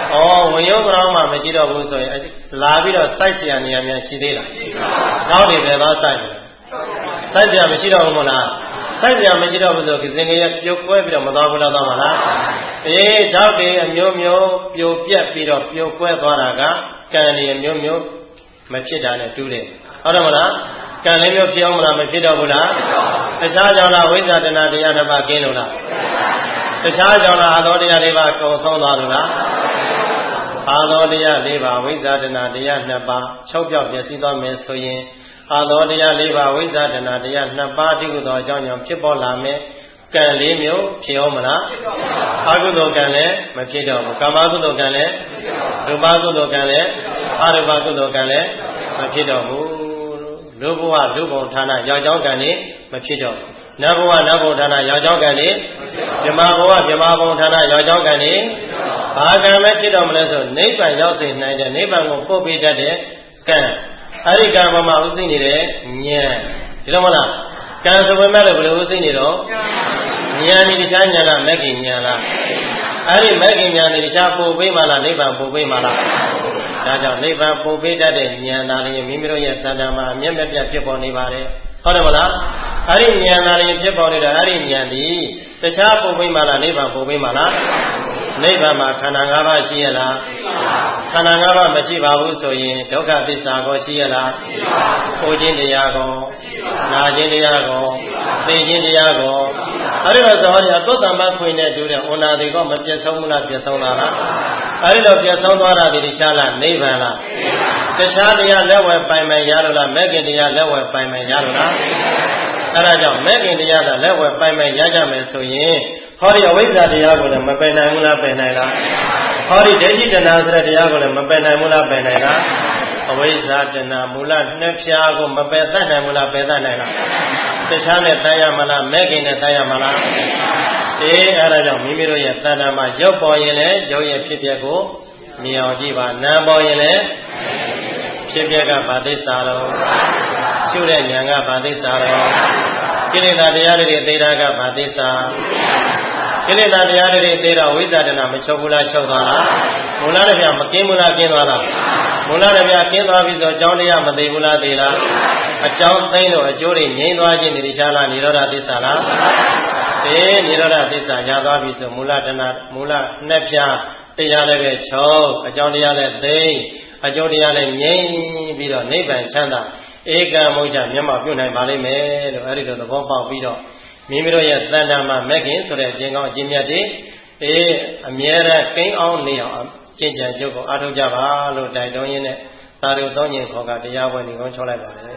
ဝင်ရုံကတော့မှမရှိတော့ဘူးဆိုရင်လာပြီးတော့စိုက်ကြရနေရမြန်ရှိသေးလားနောက်တွေပဲသွားစိုက်တယ်စိုက်ကြမရှိတော့ဘူးမလားစိုက်ကြမရှိတော့ဘူးဆိုကစင်ကြီးပြုတ်ကွဲပြီးတော့မသွားဘူးလားသွားမှာလားဓာတ်တွေအမျိုးမျိုးပြိုပြက်ပြီးတော့ပြိုကွဲသွားတာကကံတွေအမျိုးမျိုးမဖြစ်တာနဲ့တူးတယ်ဟုတ်တယ်မလားကံလေးမျိုးဖြစ်အောင်မလားမဖြစ်တော့ဘူးလားတခြားကြောင့်လားဝိဇ္ဇာတဏှာတရားနှစ်ပါးကင်းလို့လားတခြားကြောင့်လားအာသောတရားလေးပါးကုန်ဆုံးသွားလို့လားအာသောတရားလေးပါးဝိဇ္ဇာတဏှာတရားနှစ်ပါးချုပ်ပြောက်ပြည့်စည်သွားမယ်ဆိုရင်အာသောတရားလေးပါးဝိဇ္ဇာတဏှာတရားနှစ်ပါးတည်းဟူသောအကြောင်းကြောင့်ဖြစ်ပေါ်လာမယ်ကံလေးမျိုးဖြစ်အောင်မလားအကုသိုလ်ကံလည်းမဖြစ်တော့ဘူးကာမကုသိုလ်ကံလည်းရူပကုသိုလ်ကံလည်းအရူပကုသိုလ်ကံလည်းမဖြစ်တော့ဘူးလူဘဝလူဘုံဌာနယောက်ျောင်းကံနေမဖြစ်တော့နတ်ဘဝနတ်ဘုံဌာနယောက်ျောင်းကံနေမြမဘဝမြမဘုံဌာနယောက်ျောင်းကံနေဘာကံပဲဖြစ်တော့မလဲဆိုနိဗ္ဗာန်ရောက်စေနိုင်တဲ့နိဗ္ဗာန်ကိုပို့ပေးတတ်တဲ့ကံအဲ့ဒီကံပေါ်မှာဥသိနေတဲ့ဉာဏ်ဒီလိုမလားကံဆိုပေမဲ့လည်းဘယ်လိုဥသိနေတော့ဉာဏ်ဒီတရားဉာဏ်လားမဂ္ဂင်ဉာဏ်လားအဲ့ဒီမဂ္ဂင်ဉာဏ်ဒီတရားပို့ပေးမှလားနိဗ္ဗာန်ပို့ပေးမှလားဒါကြောင့်နိဗ္ဗာန်ပို့ပေးတတ်တဲ့ဉာဏ်သားလေးမိမိတို့ရဲ့တဏ္ဍာမှာအမျက်မပြတ်ဖြစ်ပေါ်နေပါတယ်ဟုတ်တယ်မလားအဲ့ဒီဉာဏ်သားလေးဖြစ်ပေါ်နေတဲ့အဲ့ဒီဉာဏ်ဒီတခြားပို့ပေးမှလားနိဗ္ဗာန်ပို့ပေးမှလားနိဗ္ဗာန်မှာခန္ဓာ၅ပါးရှိရလားခန္ဓာ၅ပါးမရှိပါဘူးဆိုရင်ဒုက္ခသစ္စာကိုရှိရလားကိုခြင်းတရားကိုနာခြင်းတရားကိုသိခြင်းတရားကိုအဲ့ဒီလိုသဘောတရားသုတ္တမခွင်နဲ့တူတဲ့ဩနာတိကောမပြတ်ဆုံးဘူးလားပြတ်ဆုံးလားအဲ့ဒီလိုပြတ်ဆုံးသွားတာဒီရှားလားနိဗ္ဗာန်လားတခြားတရားလက်ဝယ်ပိုင်မယ်ရလို့လားမဲ့ခင်တရားလက်ဝယ်ပိုင်မယ်ရလို့လားအဲ့ဒါကြောင့်မဲ့ခင်တရားသာလက်ဝယ်ပိုင်မယ်ရကြမယ်ဆိုရင်ဟောဒီအဝိဇ္ဇာတရားကိုလည်းမပယ်နိုင်ဘူးလားပယ်နိုင်လားဟောဒီဒိဋ္ဌိတဏှာဆိုတဲ့တရားကိုလည်းမပယ်နိုင်ဘူးလားပယ်နိုင်လားအဝိဇ္ဇာတဏှာမူလနှစ်ဖြာကိုမပယ်တတ်နိုင်ဘူးလားပယ်တတ်နိုင်လားတခြားနဲ့တန်ရမလားမဲ့ခင်နဲ့တန်ရမလားအဲ့ဒါကြောင့်မိမိတို့ရဲ့တဏှာမှာရုပ်ပေါ်ရင်လည်းရုပ်ရဲ့ဖြစ်ပျက်ကိုမြင်အောင်ကြည့်ပါနာမ်ပေါ်ရင်လည်းဖြစ်ပျက်ကဘာသစ္စာတော့ရှုတဲ့ဉာဏ်ကဘာသစ္စာတော့ကိလေသာတရားတွေသိတာကဘာသစ္စာကိလေသာတရားတွေသိတော့ဝိဇ္ဇာတဏမချုပ်ဘူးလားချုပ်သွားလားမူလတပြမကင်းဘူးလားကင်းသွားလားမူလတပြကင်းသွားပြီဆိုအကြောင်းတရားမသိဘူးလားသိလားအကြောင်းသိလို့အကျိုးတွေငြိမ်းသွားခြင်းဒီရှားလားនិရောဓသစ္စာလားနိရောဓသစ္စာရသွားပြီဆိုမူလတဏမူလနှစ်ဖြာတရားလည်းပဲချုပ်အကြောင်းတရားလည်းသိအကျိုးတရားလည်းငြိမ်းပြီးတော့နိဗ္ဗာန်ချမ်းသာဧကမုဋ္ဌမျက်မှောက်ပြုနိုင်ပါလိမ့်မယ်လို့အဲ့ဒီလိုသဘောပေါက်ပြီးတော့မိမိတို့ရဲ့တဏ္ဍာမှာမဂ္ဂင်ဆိုတဲ့အကျင့်ကောင်းအကျင့်မြတ်တွေအမြဲတမ်းကိန်းအောင်နေအောင်ကျင့်ကြံကြုတ်ကိုအားထုတ်ကြပါလို့တိုက်တွန်းရင်းနဲ့သာဓုသုံးညင်ခေါ်ကတရားပွဲနေကောင်းချောလိုက်ပါတယ်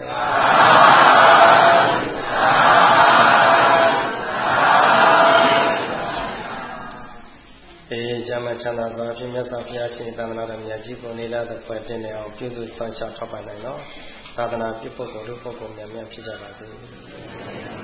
ကျမ်းချမ်းသာစွာဖြင့်မြတ်စွာဘုရားရှင်သာသနာတော်မြတ်ကြီးကိုနေလာတဲ့ပွဲတင်နေအောင်ပြုစုဆောင်ရှောက်ထောက်ပံ့နိုင်တော့သာသနာပြုပုဂ္ဂိုလ်လူပုဂ္ဂိုလ်များများဖြစ်ကြပါစေ